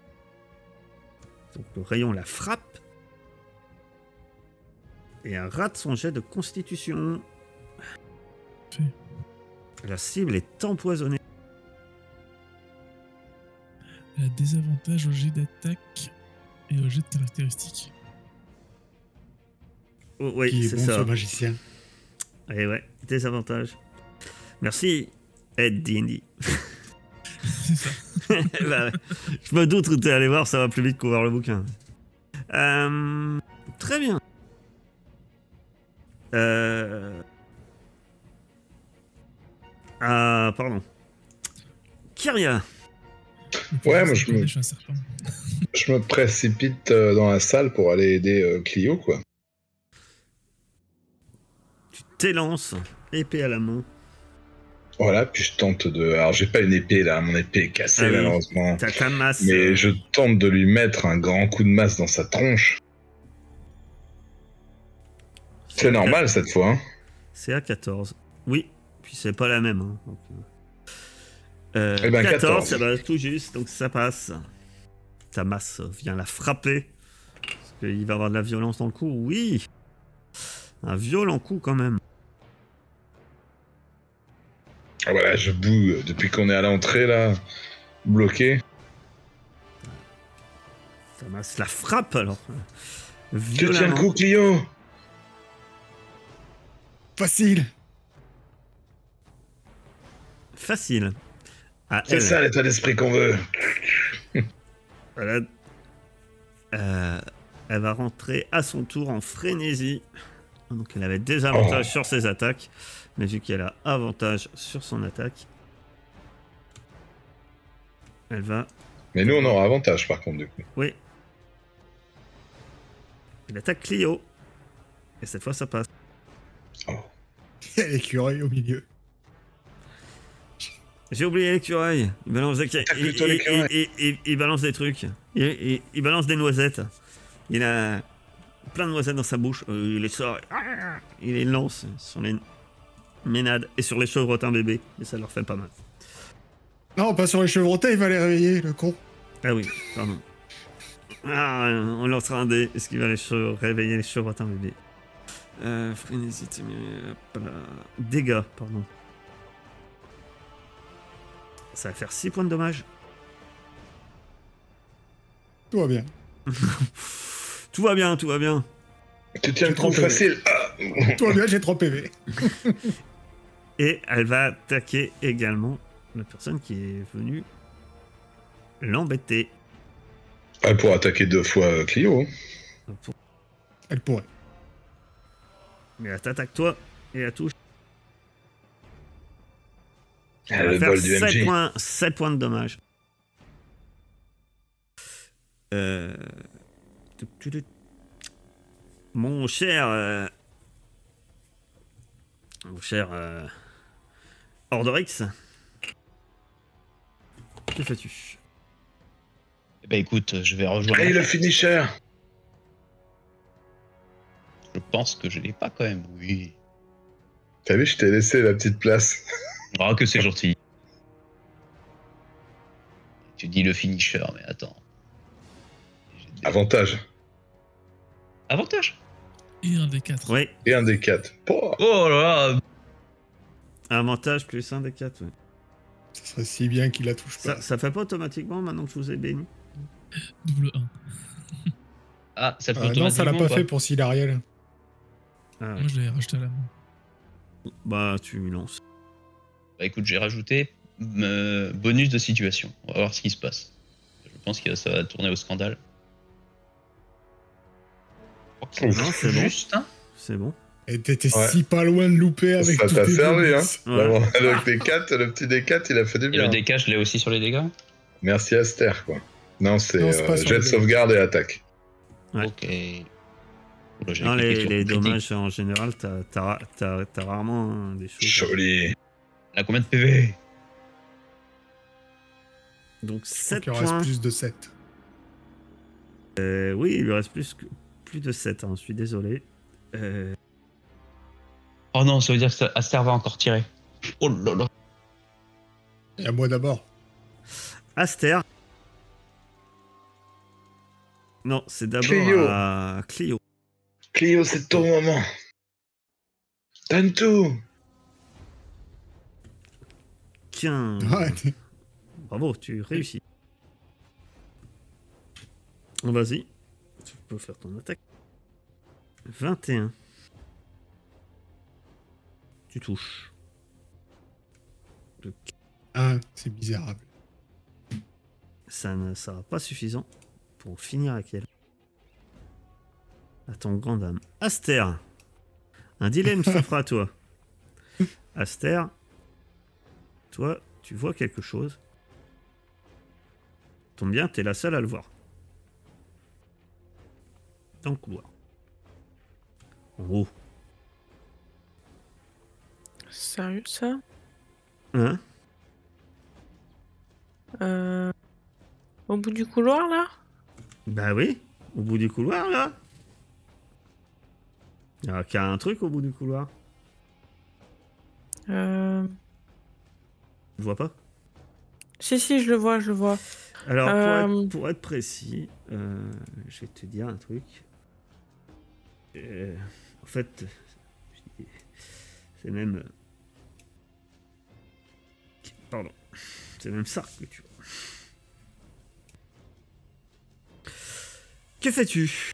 Donc le rayon la frappe. Et elle rate son jet de constitution. Fait. La cible est empoisonnée. Elle a des avantages au jet d'attaque et au jet de caractéristiques. Oh, oui, Qui est c'est bon ça. sur magicien. Et ouais, désavantage. Merci, Ed D&D. C'est ça. Bah, je me doute où t'es allé voir, ça va plus vite qu'ouvrir le bouquin. Très bien. Ah, pardon. Kyria. Ouais, moi, Je suis un serpent. Je me précipite dans la salle pour aller aider Clio, quoi. Tu t'élances, épée à la main. Voilà, puis je tente de... Alors, j'ai pas une épée, là, mon épée est cassée, Ah oui. malheureusement. T'as ta masse. Mais je tente de lui mettre un grand coup de masse dans sa tronche. C'est normal, cette fois, hein. C'est à 14. Oui, puis c'est pas la même. Hein, donc, Eh ben, 14. ça va tout juste, donc ça passe. Ta masse vient la frapper. Parce qu'il va avoir de la violence dans le coup. Oui. Un violent coup quand même. Ah, voilà, je boue depuis qu'on est à l'entrée, là. Bloqué. Ta masse la frappe alors. Que tiens le Violemment. coup, Clio. Facile. Facile. À C'est elle. ça l'état d'esprit qu'on veut. Voilà. Elle va rentrer à son tour en frénésie. Donc elle avait des avantages sur ses attaques. Mais vu qu'elle a avantage sur son attaque, elle va... Mais nous, on aura avantage, par contre, du coup. Oui. Elle attaque Clio. Et cette fois, ça passe. Oh. Il y a l'écureuil au milieu. J'ai oublié l'écureuil. Il balance des... plutôt l'écureuil. il balance des trucs. Il balance des noisettes. Il a plein de noisettes dans sa bouche. Il les sort. Il les lance sur les ménades et sur les chevrotins bébés. Et ça leur fait pas mal. Non, pas sur les chevrotins, il va les réveiller, le con. Ah oui, pardon. Ah, on lancera un dé. Est-ce qu'il va réveiller les chevrotins bébés? Frénésie, dégâts, pardon. Ça va faire 6 points de dommage. Tout va bien. Tout va bien, tout va bien. Tu tiens le coup trompé. facile. Ah. Tout va bien, j'ai 3 PV. Et elle va attaquer également la personne qui est venue l'embêter. Elle pourra attaquer 2 fois Clio. Hein. Elle pourrait. Mais elle t'attaque toi et elle touche. Ah, Elle va le faire bol du 7 MJ. 7 points de dommage. Mon cher Ordorix, que fais-tu? Eh ben écoute, je vais rejoindre. Allez, le finisher. Je pense que je l'ai pas quand même, oui. T'as vu, je t'ai laissé la petite place. Ah, que c'est gentil. Tu dis le finisher, mais attends. Avantage. Avantage. Et un des 4. Oui, Et un des 4. Oh. Oh là là. avantage plus 1 des 4. Oui. Ça serait si bien qu'il la touche pas. Ça fait pas automatiquement maintenant que je vous ai béni? Double 1. Ah, ça fait Non, ça l'a automatiquement pas fait pour Silariel. Ah, Moi, je l'ai rajouté à la main. bah, tu lances. Bah écoute, j'ai rajouté bonus de situation. On va voir ce qui se passe. Je pense que ça va tourner au scandale. Non, c'est bon. Juste, hein. C'est bon. Et t'étais Ouais. si pas loin de louper avec Ça tous t'a tes servi, hein. bonus. Ouais. Vraiment, le petit D4, il a fait du Et bien. le DK, je l'ai aussi sur les dégâts. Merci Aster, quoi. Non, c'est Non, c'est pas sur jet le de dé. sauvegarde et attaque. Ouais. Ok. Oula, j'avais Non, cliqué les sur compléter. dommages en général, t'as rarement des choses. Joli. Elle a combien de PV? Donc Je crois 7 qu'il en reste points. plus de 7. Oui, il lui reste plus de 7, hein, je suis désolé. Oh non, ça veut dire que Aster va encore tirer. Oh là là. Et à moi d'abord. Aster. Non, c'est d'abord Clio. à Clio. Clio, c'est ton moment. Donne tout. 15. Ouais. Bravo, tu réussis. Vas-y, tu peux faire ton attaque. 21. Tu touches. Ah, c'est misérable. Ça ne sera pas suffisant pour finir avec elle. À ton grand dame. Aster. Un dilemme s'offre à toi. Aster. Toi, tu vois quelque chose. Tombe bien, t'es la seule à le voir. Dans le couloir. En haut. Sérieux, ça? Hein? Au bout du couloir, là? Bah oui, au bout du couloir, là. Il y a qu'un truc au bout du couloir. Euh... Tu le vois pas? Si, je le vois, je le vois. Alors, pour être précis, je vais te dire un truc. En fait, c'est même... Pardon. C'est même ça que tu vois. Que fais-tu?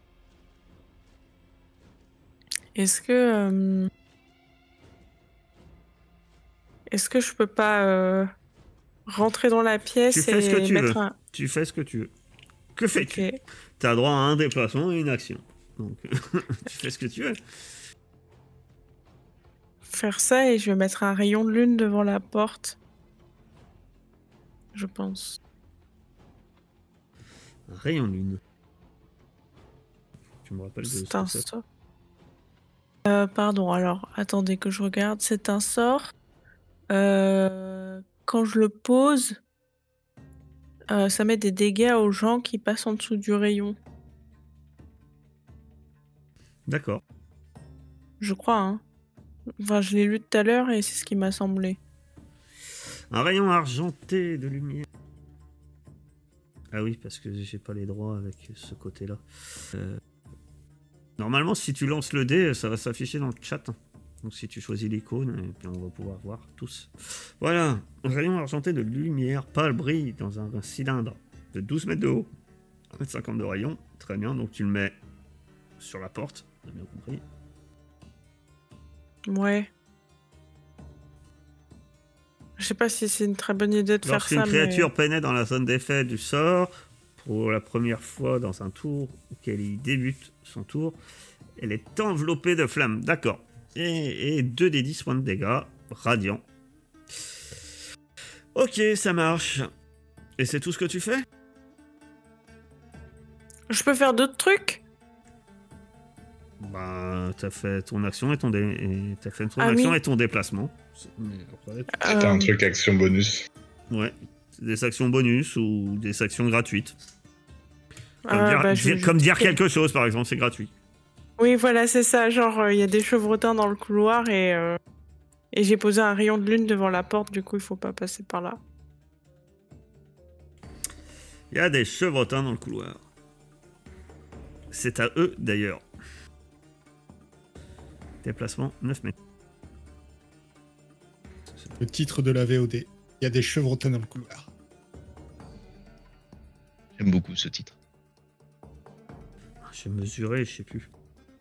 Est-ce que je peux pas rentrer dans la pièce Tu fais ce que et tu mettre veux. un... Tu fais ce que tu veux. Que fais-tu? Ok. T'as droit à un déplacement et une action. Donc, tu fais ce que tu veux. Faire ça et je vais mettre un rayon de lune devant la porte. Je pense. Un rayon de lune. Tu me rappelles de ce C'est un que c'est? sort. Pardon, alors, attendez que je regarde. C'est un sort. Quand je le pose, ça met des dégâts aux gens qui passent en dessous du rayon. D'accord. Je crois, hein. Enfin, je l'ai lu tout à l'heure et c'est ce qui m'a semblé. Un rayon argenté de lumière. Ah oui, parce que j'ai pas les droits avec ce côté-là. Normalement, si tu lances le dé, ça va s'afficher dans le chat. Donc si tu choisis l'icône, et puis on va pouvoir voir tous. Voilà, un rayon argenté de lumière pâle brille dans un cylindre de 12 mètres de haut. 1,50 m de rayon, très bien, donc tu le mets sur la porte, j'ai bien compris. Ouais. Je sais pas si c'est une très bonne idée de faire Lorsqu'une ça, créature pénètre dans la zone d'effet du sort, pour la première fois dans un tour, ou qu'elle y débute son tour, elle est enveloppée de flammes. D'accord. Et 2 des 10 points de dégâts radiants. Ok, ça marche. Et c'est tout ce que tu fais? Je peux faire d'autres trucs? Bah, t'as fait ton action et ton t'as fait ton Ah action oui. et ton déplacement. Mais après, C'était un truc action bonus. ouais, des actions bonus ou des actions gratuites. Comme, je comme dis dire que- quelque chose, par exemple, c'est gratuit. Oui, voilà, c'est ça. Genre, il y a des chevrotins dans le couloir et j'ai posé un rayon de lune devant la porte, du coup, il faut pas passer par là. Il y a des chevrotins dans le couloir. C'est à eux, d'ailleurs. Déplacement 9 mètres. Le titre de la VOD. Il y a des chevrotins dans le couloir. J'aime beaucoup ce titre. J'ai mesuré, je sais plus.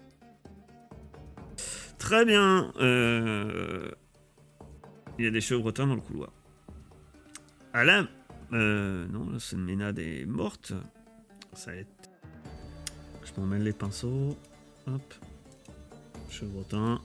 Très bien. Il y a des chevrotins dans le couloir. Alain. Non, là, cette ménade est morte. Ça va être... Je m'emmène les pinceaux. Hop. Chevrotin.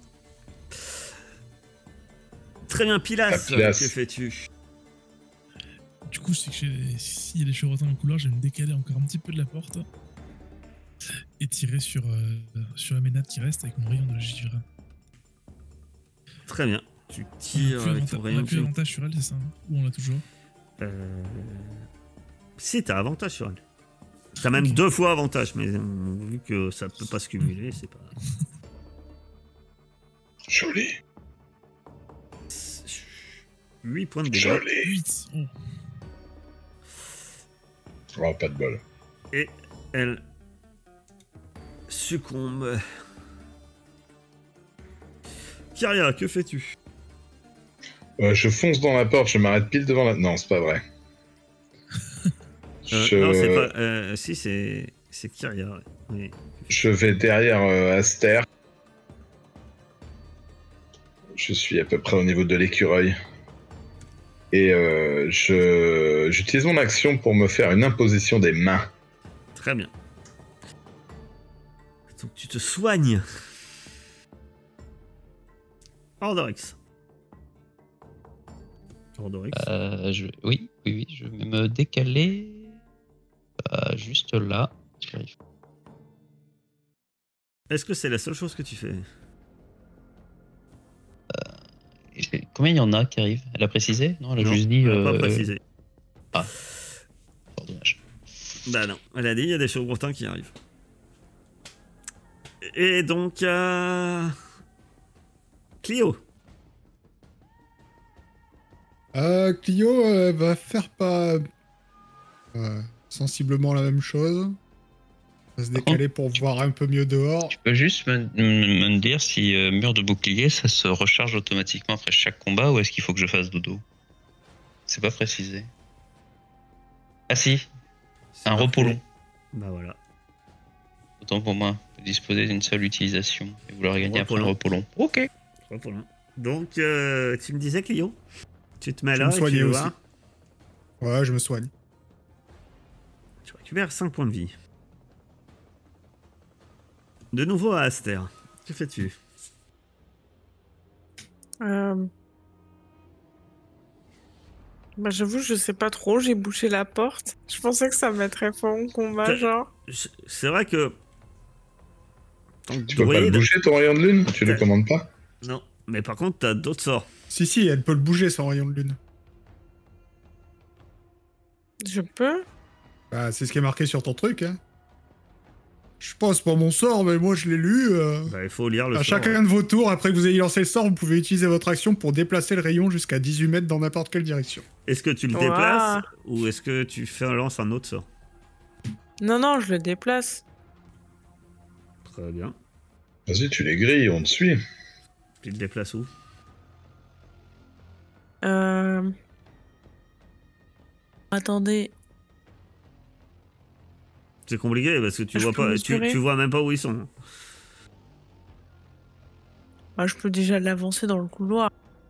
Très bien, Pilas, Pilas. que fais-tu? Du coup, je sais que s'il y a des chevrotins dans le couloir, je vais me décaler encore un petit peu de la porte et tirer sur la ménade qui reste avec mon rayon de givre. Très bien. Tu tires avec ton On rayon a plus de... avantage sur elle, c'est ça? Ou on l'a toujours? Si, t'as avantage sur elle. T'as même Ok. 2 fois avantage, mais vu que ça peut pas se cumuler, c'est pas... Joli. 8 points de dégâts. Joli. 8. Oh. Oh, pas de bol. Et elle succombe. Kyria, que fais-tu? Je fonce dans la porte, je m'arrête pile devant la... Non, c'est pas vrai. Non, c'est pas... si, c'est Kyria, ouais. Oui. Je vais derrière Aster. Je suis à peu près au niveau de l'écureuil. Et j'utilise mon action pour me faire une imposition des mains. Très bien. Donc tu te soignes. Ordorix. Ordorix. Oui, je vais me décaler juste là. J'arrive. Est-ce que c'est la seule chose que tu fais? Combien il y en a qui arrivent? Elle a précisé? Non, elle a Non, juste dit. elle a pas précisé. Fort dommage. Bah non, elle a dit il y a des chevrotins qui arrivent. Et donc, Clio. Clio va faire pas sensiblement la même chose. Va se décaler pour voir un peu mieux dehors. Tu peux juste me dire si mur de bouclier, ça se recharge automatiquement après chaque combat ou est-ce qu'il faut que je fasse dodo? C'est pas précisé. Ah si, C'est un parfait. repos long. Bah voilà. Autant pour moi, vous disposez d'une seule utilisation et vous la regagnez Repos après le long. repos long. Ok. Repos long. Donc, tu me disais, Clio, tu te mets Je là me et tu soignais vois, aussi. Ouais, je me soigne. tu récupères 5 points de vie. De nouveau à Aster. Que fais-tu? Bah, j'avoue, je sais pas trop, j'ai bouché la porte. Je pensais que ça mettrait fin au combat, T'as- genre. C'est vrai que... Tu peux pas le bouger ton rayon de lune? Tu le Ouais. commandes pas? Non, mais par contre, t'as d'autres sorts. Si, elle peut le bouger son rayon de lune. Je peux? Bah, c'est ce qui est marqué sur ton truc, hein. Je sais pas, c'est pas mon sort, mais moi je l'ai lu. Bah, il faut lire le À sort. chacun de vos tours, après que vous ayez lancé le sort, vous pouvez utiliser votre action pour déplacer le rayon jusqu'à 18 mètres dans n'importe quelle direction. Est-ce que tu le Ouah. déplaces ou est-ce que tu lances un autre sort? Non, je le déplace. Très bien. Vas-y, tu les grilles, on te suit. Tu le déplaces où? Attendez. C'est compliqué parce que tu Je vois peux pas, mesurer tu vois même pas où ils sont. Bah, je peux déjà l'avancer dans le couloir.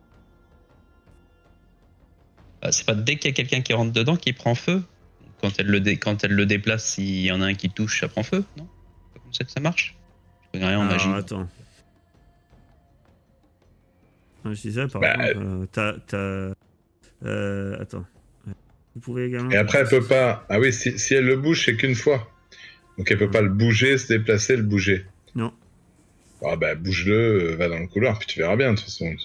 C'est pas dès qu'il y a quelqu'un qui rentre dedans qui prend feu. Quand elle le déplace, s'il y en a un qui touche, ça prend feu, non? C'est comme ça que ça marche? Je connais rien en Alors, magie. attends. Je disais, par Bah, exemple, attends. Vous pouvez également... Et après, elle peut pas... Ah oui, si elle le bouge, c'est qu'une fois. Donc elle peut pas le bouger, se déplacer, le bouger. Non. Ah bah, bouge-le, va dans le couloir, puis tu verras bien, de toute façon.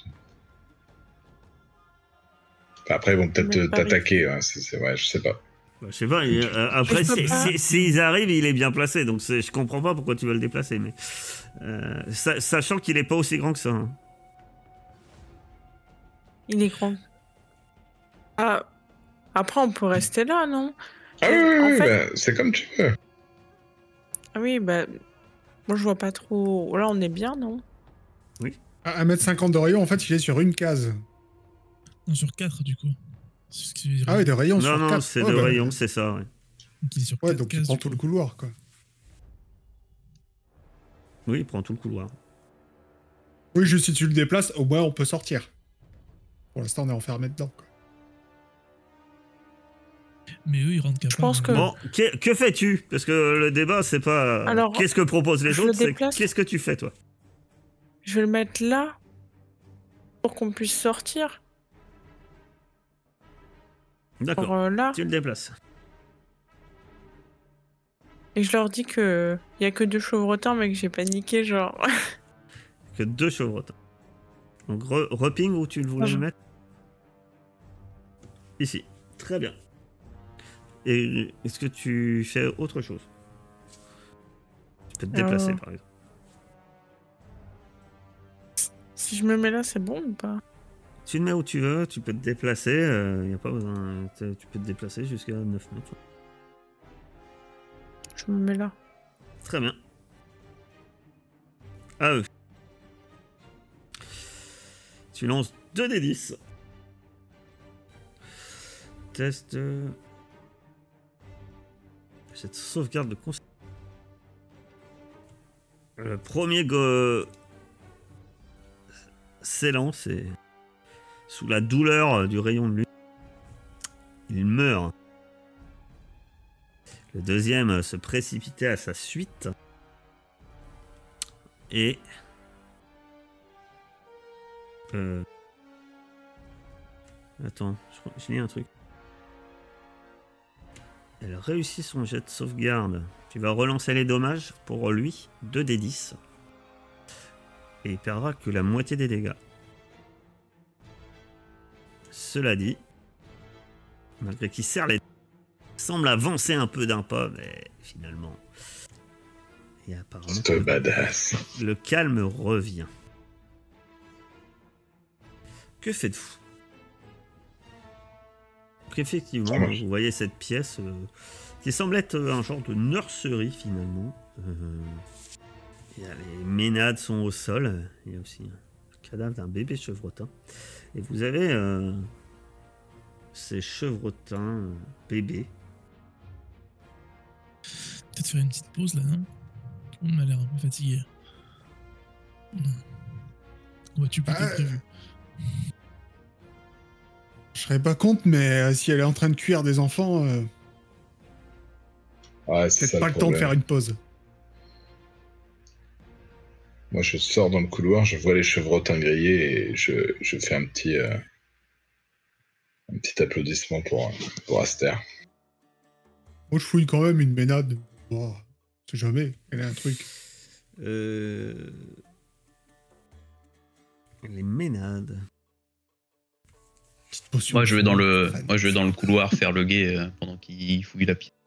Enfin, après, ils vont peut-être Mais pas t'attaquer, ouais, ouais, je sais pas. Bah, je sais pas, après, Je peux pas. s'ils arrivent, il est bien placé, donc je comprends pas pourquoi tu veux le déplacer, mais... sachant qu'il est pas aussi grand que ça. Hein. Il est grand. Ah. Après, on peut rester là, non? Ah oui, En fait- bah, c'est comme tu veux. Ah oui, bah. Moi, je vois pas trop. Là, on est bien, non? À 1m50 de rayon, en fait, il est sur une case. Non, sur 4 du coup. C'est ce qui veut dire. Ah ouais, de rayon sur Non, 4. c'est de rayon, c'est ça, ouais. Donc, il est sur Ouais, 4 donc il cases, prend du tout coup. le couloir, quoi. Oui, il prend tout le couloir. Oui, juste si tu le déplaces, au moins on peut sortir. Pour l'instant, on est enfermé dedans, quoi. Mais eux, ils rentrent qu'à Je part, pense que- Bon, que fais-tu? Parce que le débat, c'est pas Alors, qu'est-ce que proposent les je le autres, c'est déplace. qu'est-ce que tu fais, toi? Je vais le mettre là pour qu'on puisse sortir. D'accord, Là. tu le déplaces. Et je leur dis que y a que 2 chevrotins, mais que j'ai paniqué, genre. Que 2 chevrotins. Donc reping où tu le voulais le mettre? Ici. Très bien. Et est-ce que tu fais autre chose? Tu peux te déplacer par exemple. Si je me mets là, c'est bon ou pas? Tu le mets où tu veux, tu peux te déplacer, y a pas besoin, tu peux te déplacer jusqu'à 9 mètres. Je me mets là. Très bien. À eux. Tu lances 2d10. Test. Cette sauvegarde de concentration. Le premier s'élance et sous la douleur du rayon de lune, il meurt. Le deuxième se précipitait à sa suite et attends, je lis un truc. Elle réussit son jet de sauvegarde. Tu vas relancer les dommages pour lui, 2d10. Et il perdra que la moitié des dégâts. Cela dit, malgré qu'il serre les... Il semble avancer un peu d'un pas, mais finalement... Et apparemment... C'est badass. Le calme revient. Que faites-vous? Donc effectivement, vous voyez cette pièce qui semble être un genre de nurserie finalement. Les ménades sont au sol. Il y a aussi le cadavre d'un bébé chevrotin. Et vous avez ces chevrotins bébés. Peut-être faire une petite pause là, non? On a l'air un peu fatigué. On va tuer plus que prévu. Je serais pas contre, mais si elle est en train de cuire des enfants, ouais, c'est peut-être pas le temps de faire une pause. Moi, je sors dans le couloir, je vois les chevrotins grillés et je fais un petit applaudissement pour Aster. Moi, je fouille quand même une ménade. Oh, c'est jamais, elle a un truc. Les ménades. Moi, je vais dans le couloir faire le guet pendant qu'il fouille la pièce.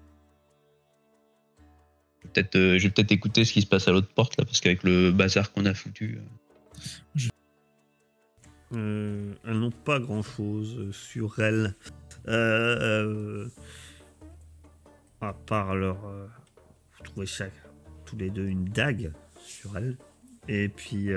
Je vais peut-être écouter ce qui se passe à l'autre porte là, parce qu'avec le bazar qu'on a foutu. Elles n'ont pas grand-chose sur elles. À part leur... vous trouvez tous les deux une dague sur elles. Et puis,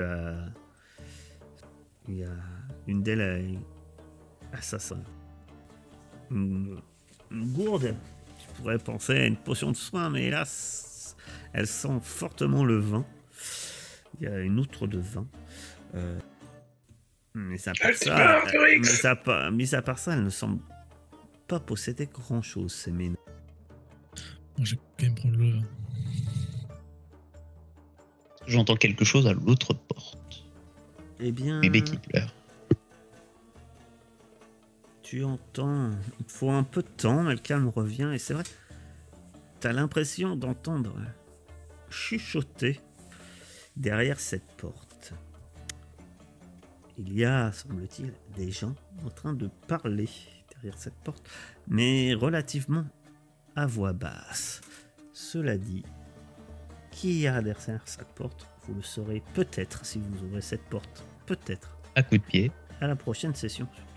il y a une d'elles assassin. Une gourde. Tu pourrais penser à une potion de soin, mais hélas, elle sent fortement le vin. Il y a une outre de vin. Mais à part ça, elle ne semble pas posséder grand-chose, ces mines. Moi, je vais quand même prendre le vin. J'entends quelque chose à l'autre porte. Eh bien... Bébé qui pleure. Tu entends... Il faut un peu de temps, mais le calme revient, et c'est vrai, t'as l'impression d'entendre chuchoter derrière cette porte. Il y a, semble-t-il, des gens en train de parler derrière cette porte, mais relativement à voix basse. Cela dit, qui ira derrière cette porte, vous le saurez peut-être si vous ouvrez cette porte, peut-être. À coup de pied. À la prochaine session.